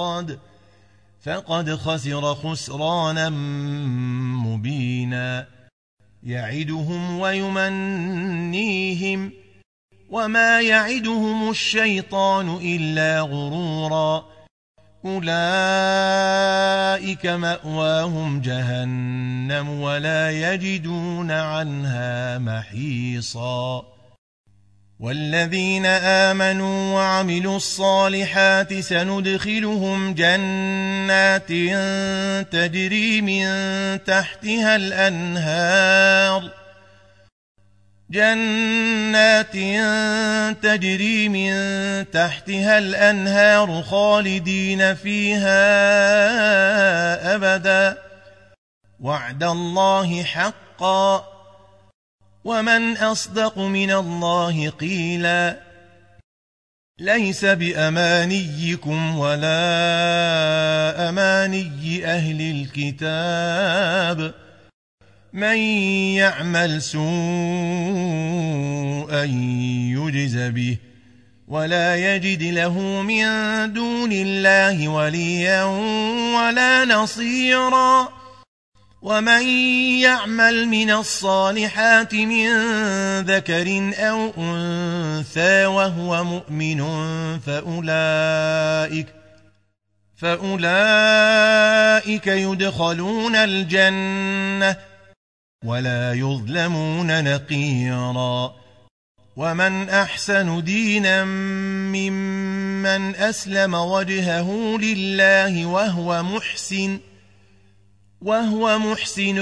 فقد خسر خسرانا مبينا يعدهم ويمنيهم وما يعدهم الشيطان إلا غرورا أولئك مأواهم جهنم ولا يجدون عنها محيصا والذين آمنوا وعملوا الصالحات سندخلهم جنات تجري من تحتها الأنهار خالدين فيها أبدا وعد الله حقا ومن أصدق من الله قيلا ليس بأمانيكم ولا أماني أهل الكتاب من يعمل سوءا يجز به ولا يجد له من دون الله وليا ولا نصيرا ومن يعمل من الصالحات من ذكر أو أنثى وهو مؤمن فأولئك يدخلون الجنة ولا يظلمون نقيرا ومن أحسن دينا ممن أسلم وجهه لله وهو محسن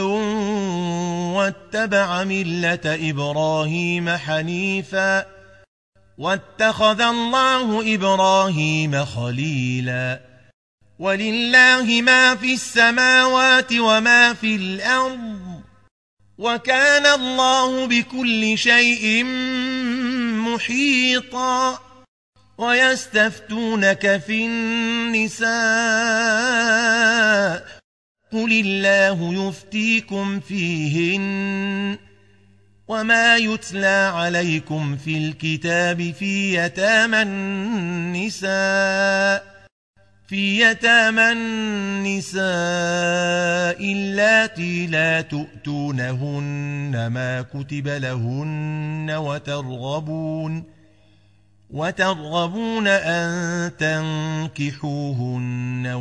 واتبع ملة إبراهيم حنيفا واتخذ الله إبراهيم خليلا ولله ما في السماوات وما في الأرض وكان الله بكل شيء محيطا ويستفتونك في النساء قل الله يفتيكم فيهن وما يتلى عليكم في الكتاب في يتامى النساء اللاتي لا تؤتونهن ما كتب لهن وترغبون أن تنكحوهن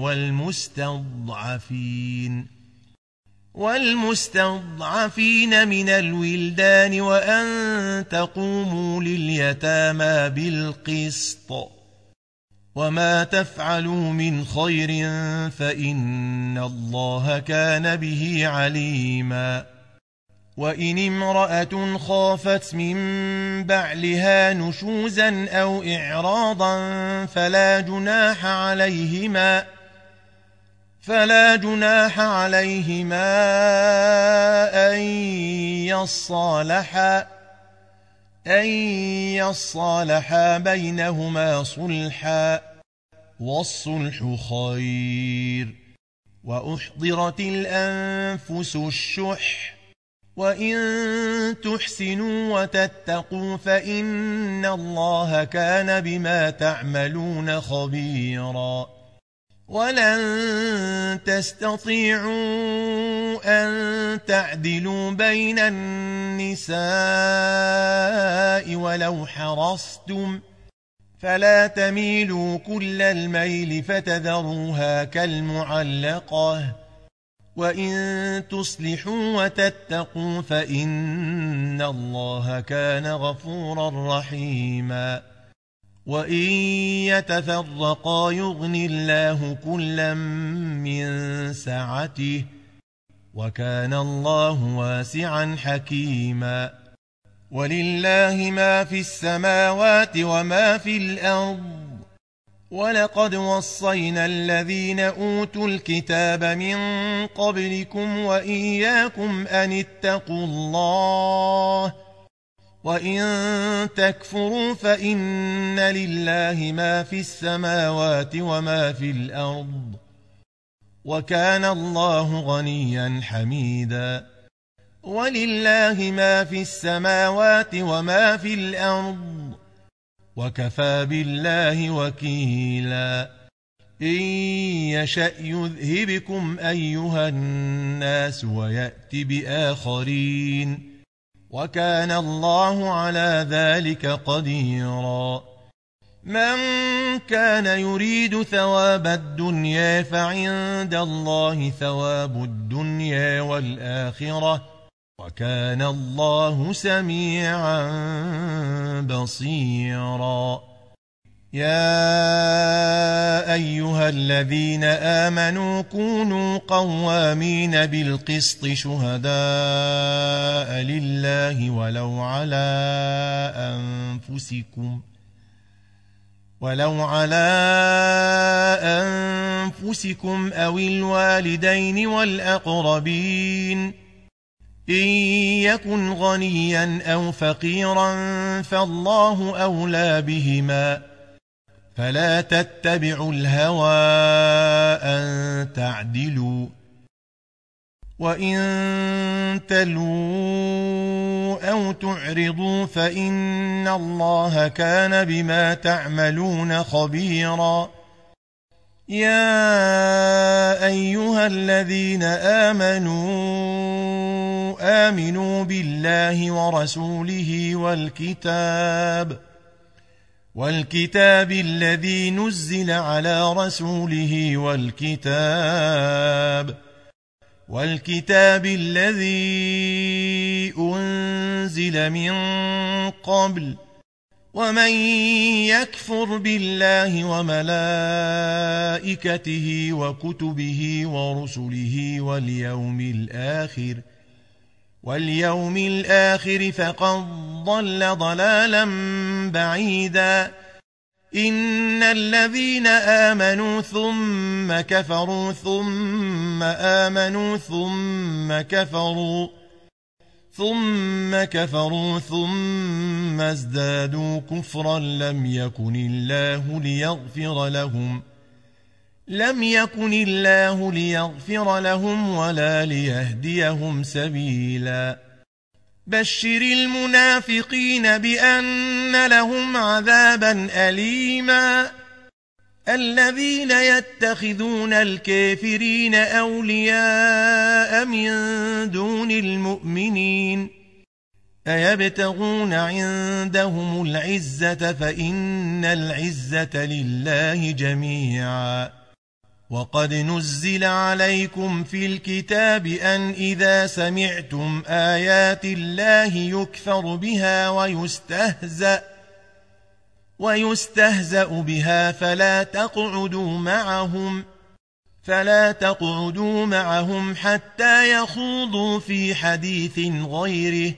والمستضعفين من الولدان وأن تقوموا لليتامى بالقسط وما تفعلوا من خير فإن الله كان به عليما وإن امرأة خافت من بعلها نشوزا أو إعراضا فلا جناح عليهما أن يصالحا بينهما صلحا والصلح خير وأحضرت الأنفس الشح وإن تحسنوا وتتقوا فإن الله كان بما تعملون خبيرا ولن تستطيعوا أن تعدلوا بين النساء ولو حرصتم فلا تميلوا كل الميل فتذروها كالمعلقة وإن تصلحوا وتتقوا فإن الله كان غفورا رحيما وإن يتفرقا يغن الله كلا من سعته وكان الله واسعا حكيما ولله ما في السماوات وما في الأرض ولقد وصينا الذين أوتوا الكتاب من قبلكم وإياكم أن اتقوا الله وإن تكفروا فإن لله ما في السماوات وما في الأرض وكان الله غنيا حميدا ولله ما في السماوات وما في الأرض وكفى بالله وكيلا إن يشأ يذهبكم أيها الناس ويأت بآخرين وكان الله على ذلك قديرا من كان يريد ثواب الدنيا فعند الله ثواب الدنيا والآخرة وكان الله سميعا بصيرا يا أيها الذين آمنوا كونوا قوامين بالقسط شهداء لله ولو على أنفسكم أو الوالدين والأقربين إن يكن غنيا أو فقيرا فالله أولى بهما فلا تتبعوا الهوى أن تعدلوا وإن تلووا أو تعرضوا فإن الله كان بما تعملون خبيرا يا أيها الذين آمنوا بالله ورسوله والكتاب الذي نزل على رسوله والكتاب الذي أنزل من قبل ومن يكفر بالله وملائكته وكتبه ورسله واليوم الآخر فقد ضل ضلالا بعيدا إن الذين آمنوا ثم كفروا ثم آمنوا ثم كفروا ثم ازدادوا كفرا لم يكن الله ليغفر لهم ولا ليهديهم سبيلا بشر المنافقين بأن لهم عذابا أليما الذين يتخذون الكافرين أولياء من دون المؤمنين أيبتغون عندهم العزة فإن العزة لله جميعا وقد نزل عليكم في الكتاب أن إذا سمعتم آيات الله يكفر بها ويستهزأ بها فلا تقعدوا معهم حتى يخوضوا في حديث غيره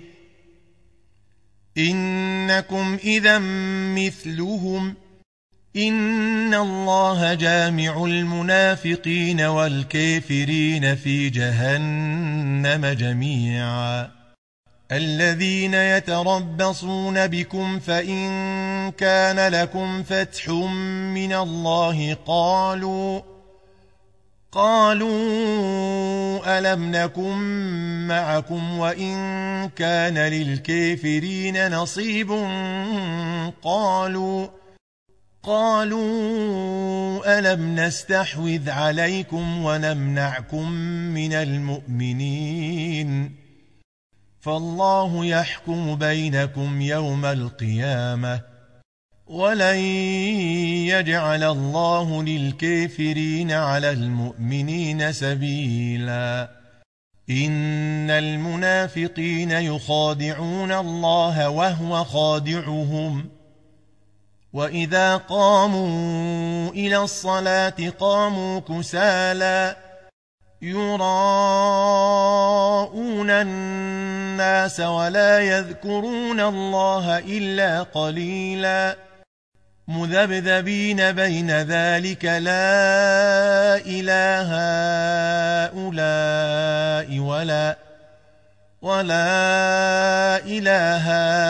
إنكم إذا مثلهم إن الله جامع المنافقين والكافرين في جهنم جميعا الذين يتربصون بكم فإن كان لكم فتح من الله قالوا ألم نكن معكم وإن كان للكافرين نصيب قالوا ألم نستحوذ عليكم ونمنعكم من المؤمنين فالله يحكم بينكم يوم القيامة ولن يجعل الله للكافرين على المؤمنين سبيلا إن المنافقين يخادعون الله وهو خادعهم وإذا قاموا إلى الصلاة قاموا كسالى يراءون الناس ولا يذكرون الله إلا قليلا مذبذبين بين ذلك لا إله هؤلاء ولا إله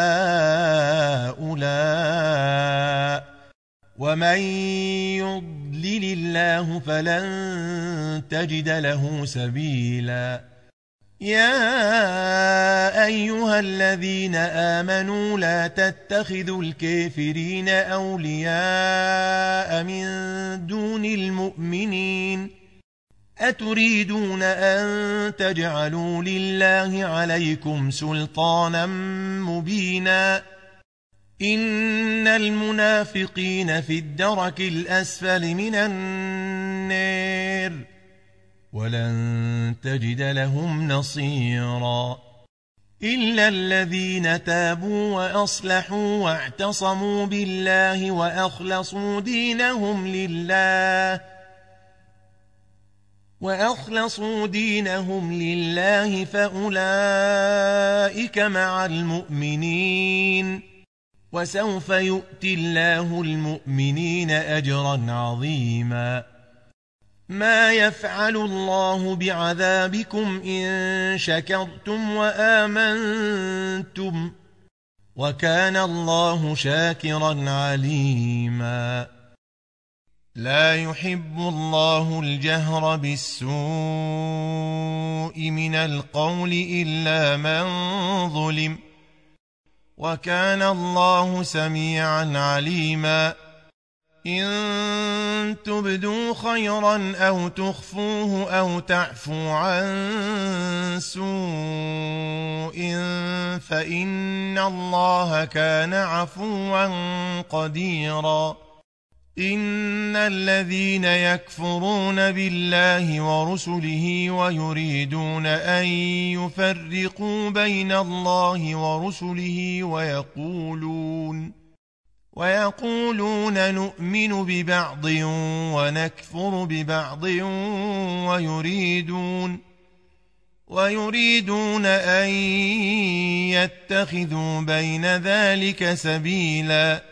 هؤلاء ومن يضلل الله فلن تجد له سبيلا يا أيها الذين آمنوا لا تتخذوا الكافرين أولياء من دون المؤمنين أتريدون أن تجعلوا لله عليكم سلطانا مبينا إن المنافقين في الدرك الأسفل من النار ولن تجد لهم نصيرا إلا الذين تابوا وأصلحوا واعتصموا بالله وأخلصوا دينهم لله فأولئك مع المؤمنين وسوف يؤتي الله المؤمنين أجرا عظيما ما يفعل الله بعذابكم إن شكرتم وآمنتم وكان الله شاكرا عليما لا يحب الله الجهر بالسوء من القول إلا من ظلم وكان الله سميعا عليما إن تبدوا خيرا أو تخفوه أو تعفوا عن سوء فإن الله كان عفوا قديرا إن الذين يكفرون بالله ورسله ويريدون أن يفرقوا بين الله ورسله ويقولون نؤمن ببعض ونكفر ببعض ويريدون أن يتخذوا بين ذلك سبيلا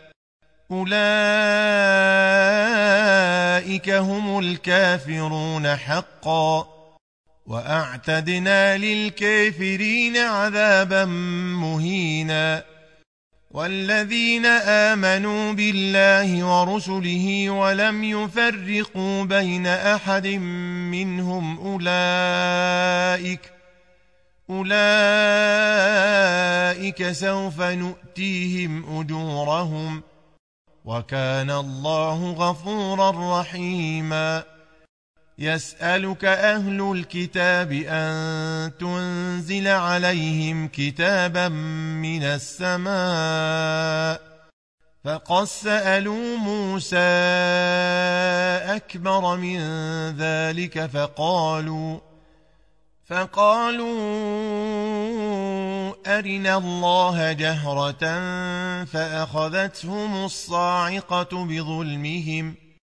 أولئك هم الكافرون حقا وأعتدنا للكافرين عذابا مهينا والذين آمنوا بالله ورسله ولم يفرقوا بين أحد منهم أولئك سوف نؤتيهم أجورهم وكان الله غفورا رحيما يسألك أهل الكتاب أن تنزل عليهم كتابا من السماء فقد سألوا موسى أكبر من ذلك فقالوا أرنا الله جهرة فأخذتهم الصاعقة بظلمهم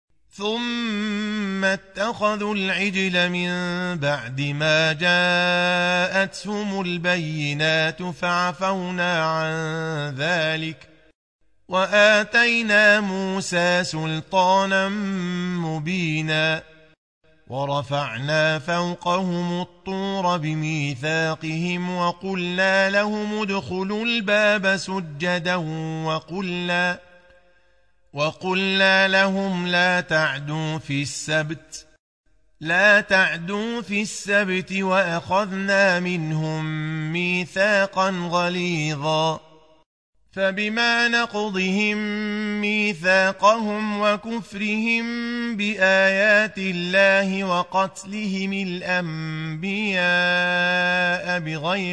ثم اتخذوا العجل من بعد ما جاءتهم البينات فعفونا عن ذلك وآتينا موسى سلطانا مبينا ورفعنا فوقهم الطور بميثاقهم وقلنا لهم ادخلوا الباب سجدا وقلنا لهم لا تعدوا في السبت وأخذنا منهم ميثاقا غليظا فبما نقضهم ميثاقهم وكفرهم بآيات الله وقتلهم الأنبياء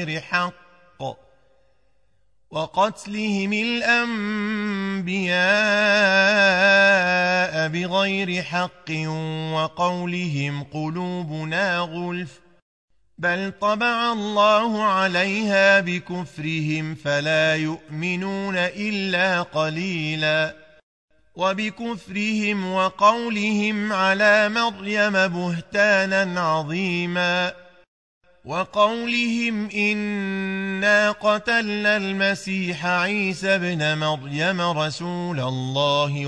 بغير حق وقولهم قلوبنا غلف بل طبع الله عليها بكفرهم فلا يؤمنون إلا قليلا وبكفرهم وقولهم على مريم بهتانا عظيما وقولهم إنا قتلنا المسيح عيسى ابن مريم رسول الله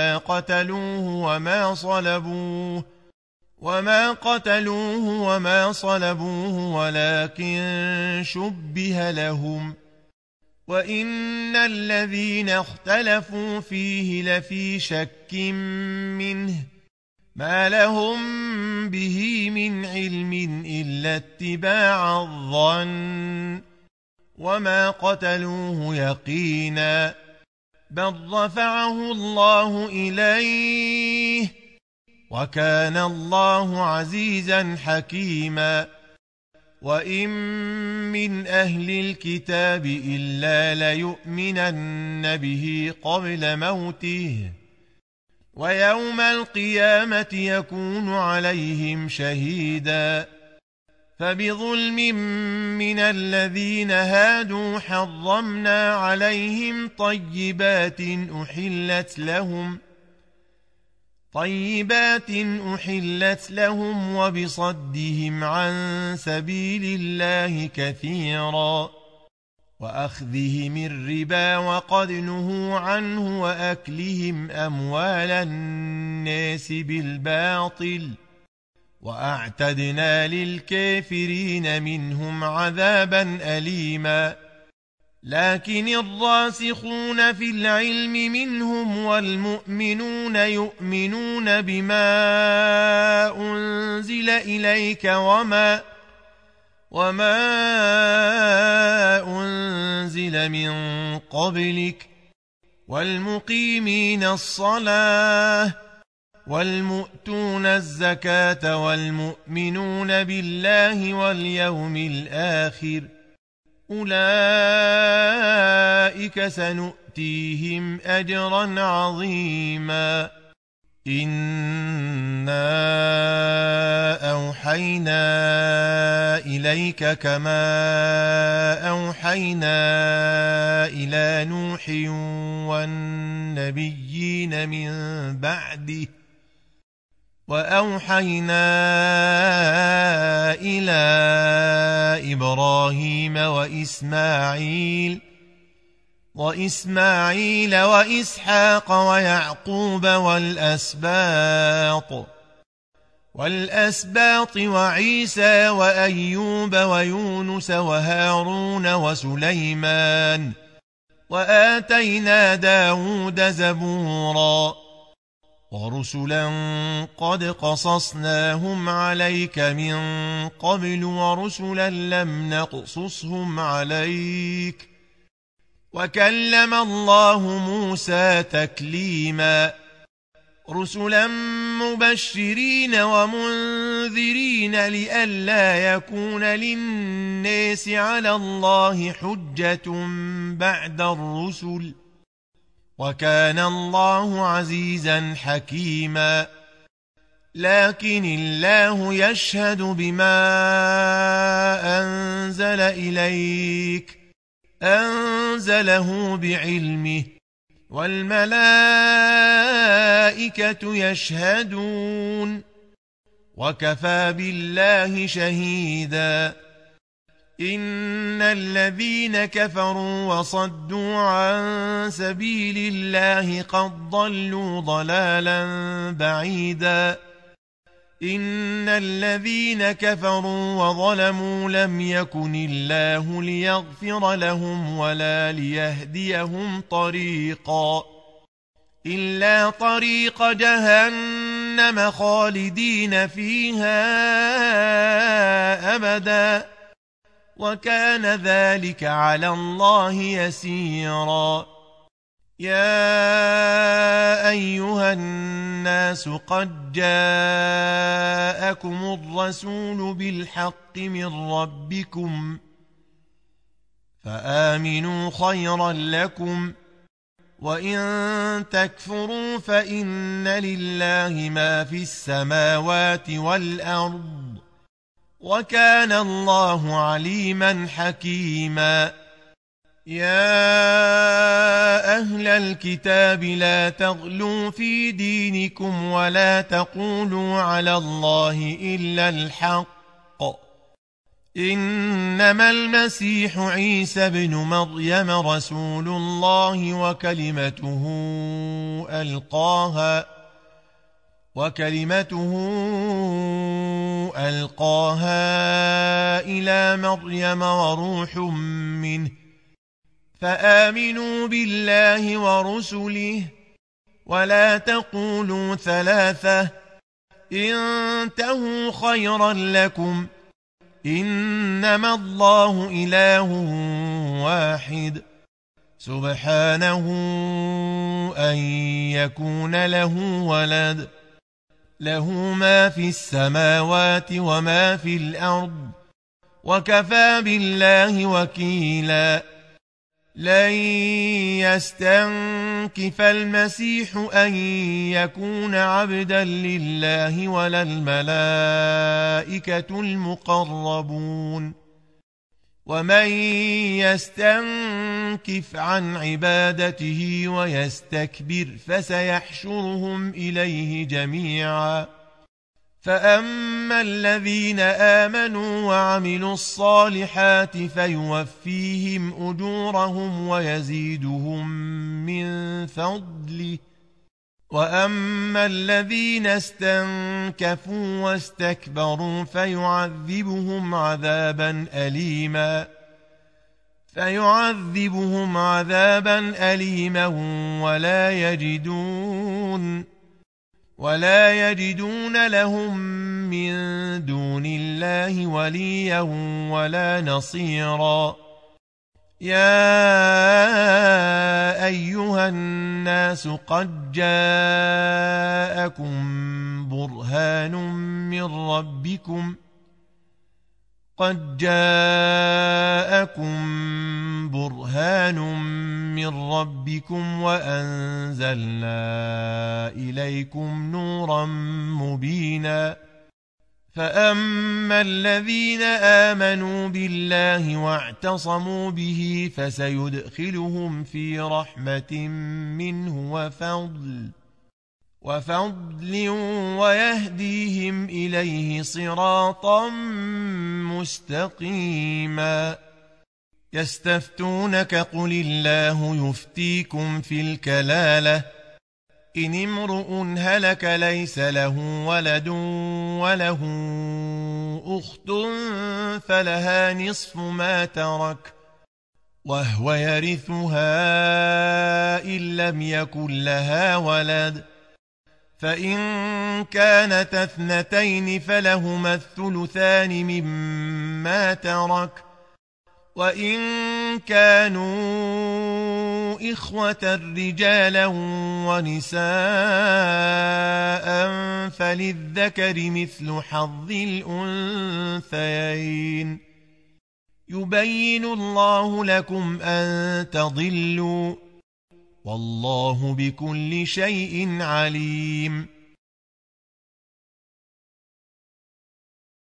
وما قتلوه وما صلبوه ولكن شبه لهم وإن الذين اختلفوا فيه لفي شك منه ما لهم به من علم إلا اتباع الظن وما قتلوه يقينا بل رفعه الله إليه وكان الله عزيزا حكيما وإن من أهل الكتاب إلا ليؤمنن به قبل موته ويوم القيامة يكون عليهم شهيدا فبظلم من الذين هادوا حرمنا عليهم طيبات أحلت لهم وبصدهم عن سبيل الله كثيرا وأخذهم الربا وقد نهوا عنه وأكلهم أموال الناس بالباطل وأعتدنا للكافرين منهم عذابا أليما لكن الراسخون في العلم منهم والمؤمنون يؤمنون بما أنزل إليك وما أنزل من قبلك والمقيمين الصلاة والمؤتون الزكاة والمؤمنون بالله واليوم الآخر أولئك سنؤتيهم أجرا عظيما إنا أوحينا إليك كما أوحينا إلى نوح والنبيين من بعده وأوحينا إلى إبراهيم وإسماعيل وإسحاق ويعقوب والأسباط وعيسى وأيوب ويونس وهارون وسليمان وآتينا داود زبورا ورسلا قد قصصناهم عليك من قبل ورسلا لم نقصصهم عليك وكلم الله موسى تكليما رسلا مبشرين ومنذرين لئلا يكون للناس على الله حجة بعد الرسل وكان الله عزيزا حكيما لكن الله يشهد بما أنزل إليك أنزله بعلمه والملائكة يشهدون وكفى بالله شهيدا إن الذين كفروا وصدوا عن سبيل الله قد ضلوا ضلالا بعيدا إن الذين كفروا وظلموا لم يكن الله ليغفر لهم ولا ليهديهم طريقا إلا طريق جهنم خالدين فيها أبدا وكان ذلك على الله يسيرا يا أيها الناس قد جاءكم الرسول بالحق من ربكم فآمنوا خيرا لكم وإن تكفروا فإن لله ما في السماوات والأرض وكان الله عليما حكيما يا أهل الكتاب لا تغلوا في دينكم ولا تقولوا على الله إلا الحق إنما المسيح عيسى بن مريم رسول الله وكلمته ألقاها إلى مريم وروح منه فآمنوا بالله ورسله ولا تقولوا ثلاثة انتهوا خيرا لكم إنما الله إله واحد سبحانه أن يكون له ولد له ما في السماوات وما في الأرض وكفى بالله وكيلا لن يستنكف المسيح أن يكون عبدا لله ولا الملائكة المقربون ومن يستنكف عن عبادته ويستكبر فسيحشرهم إليه جميعا فأما الذين آمنوا وعملوا الصالحات فيوفيهم أجورهم ويزيدهم من فضله وأما الذين استنكفوا واستكبروا فيعذبهم عذابا أليما ولا يجدون لهم من دون الله وليا ولا نصيرا يا أيها الناس قد جاءكم برهان من ربكم وأنزلنا إليكم نورا مبينا فأما الذين آمنوا بالله واعتصموا به فسيدخلهم في رحمة منه وفضل ويهديهم إليه صراطا مستقيما يستفتونك قل الله يفتيكم في الكلالة إن امرؤ هلك ليس له ولد وله أخت فلها نصف ما ترك وهو يرثها إن لم يكن لها ولد فإن كانت اثنتين فلهما الثلثان مما ترك وإن كانوا إخوة رجالا ونساء فللذكر مثل حظ الأنثيين يبين الله لكم أن تضلوا والله بكل شيء عليم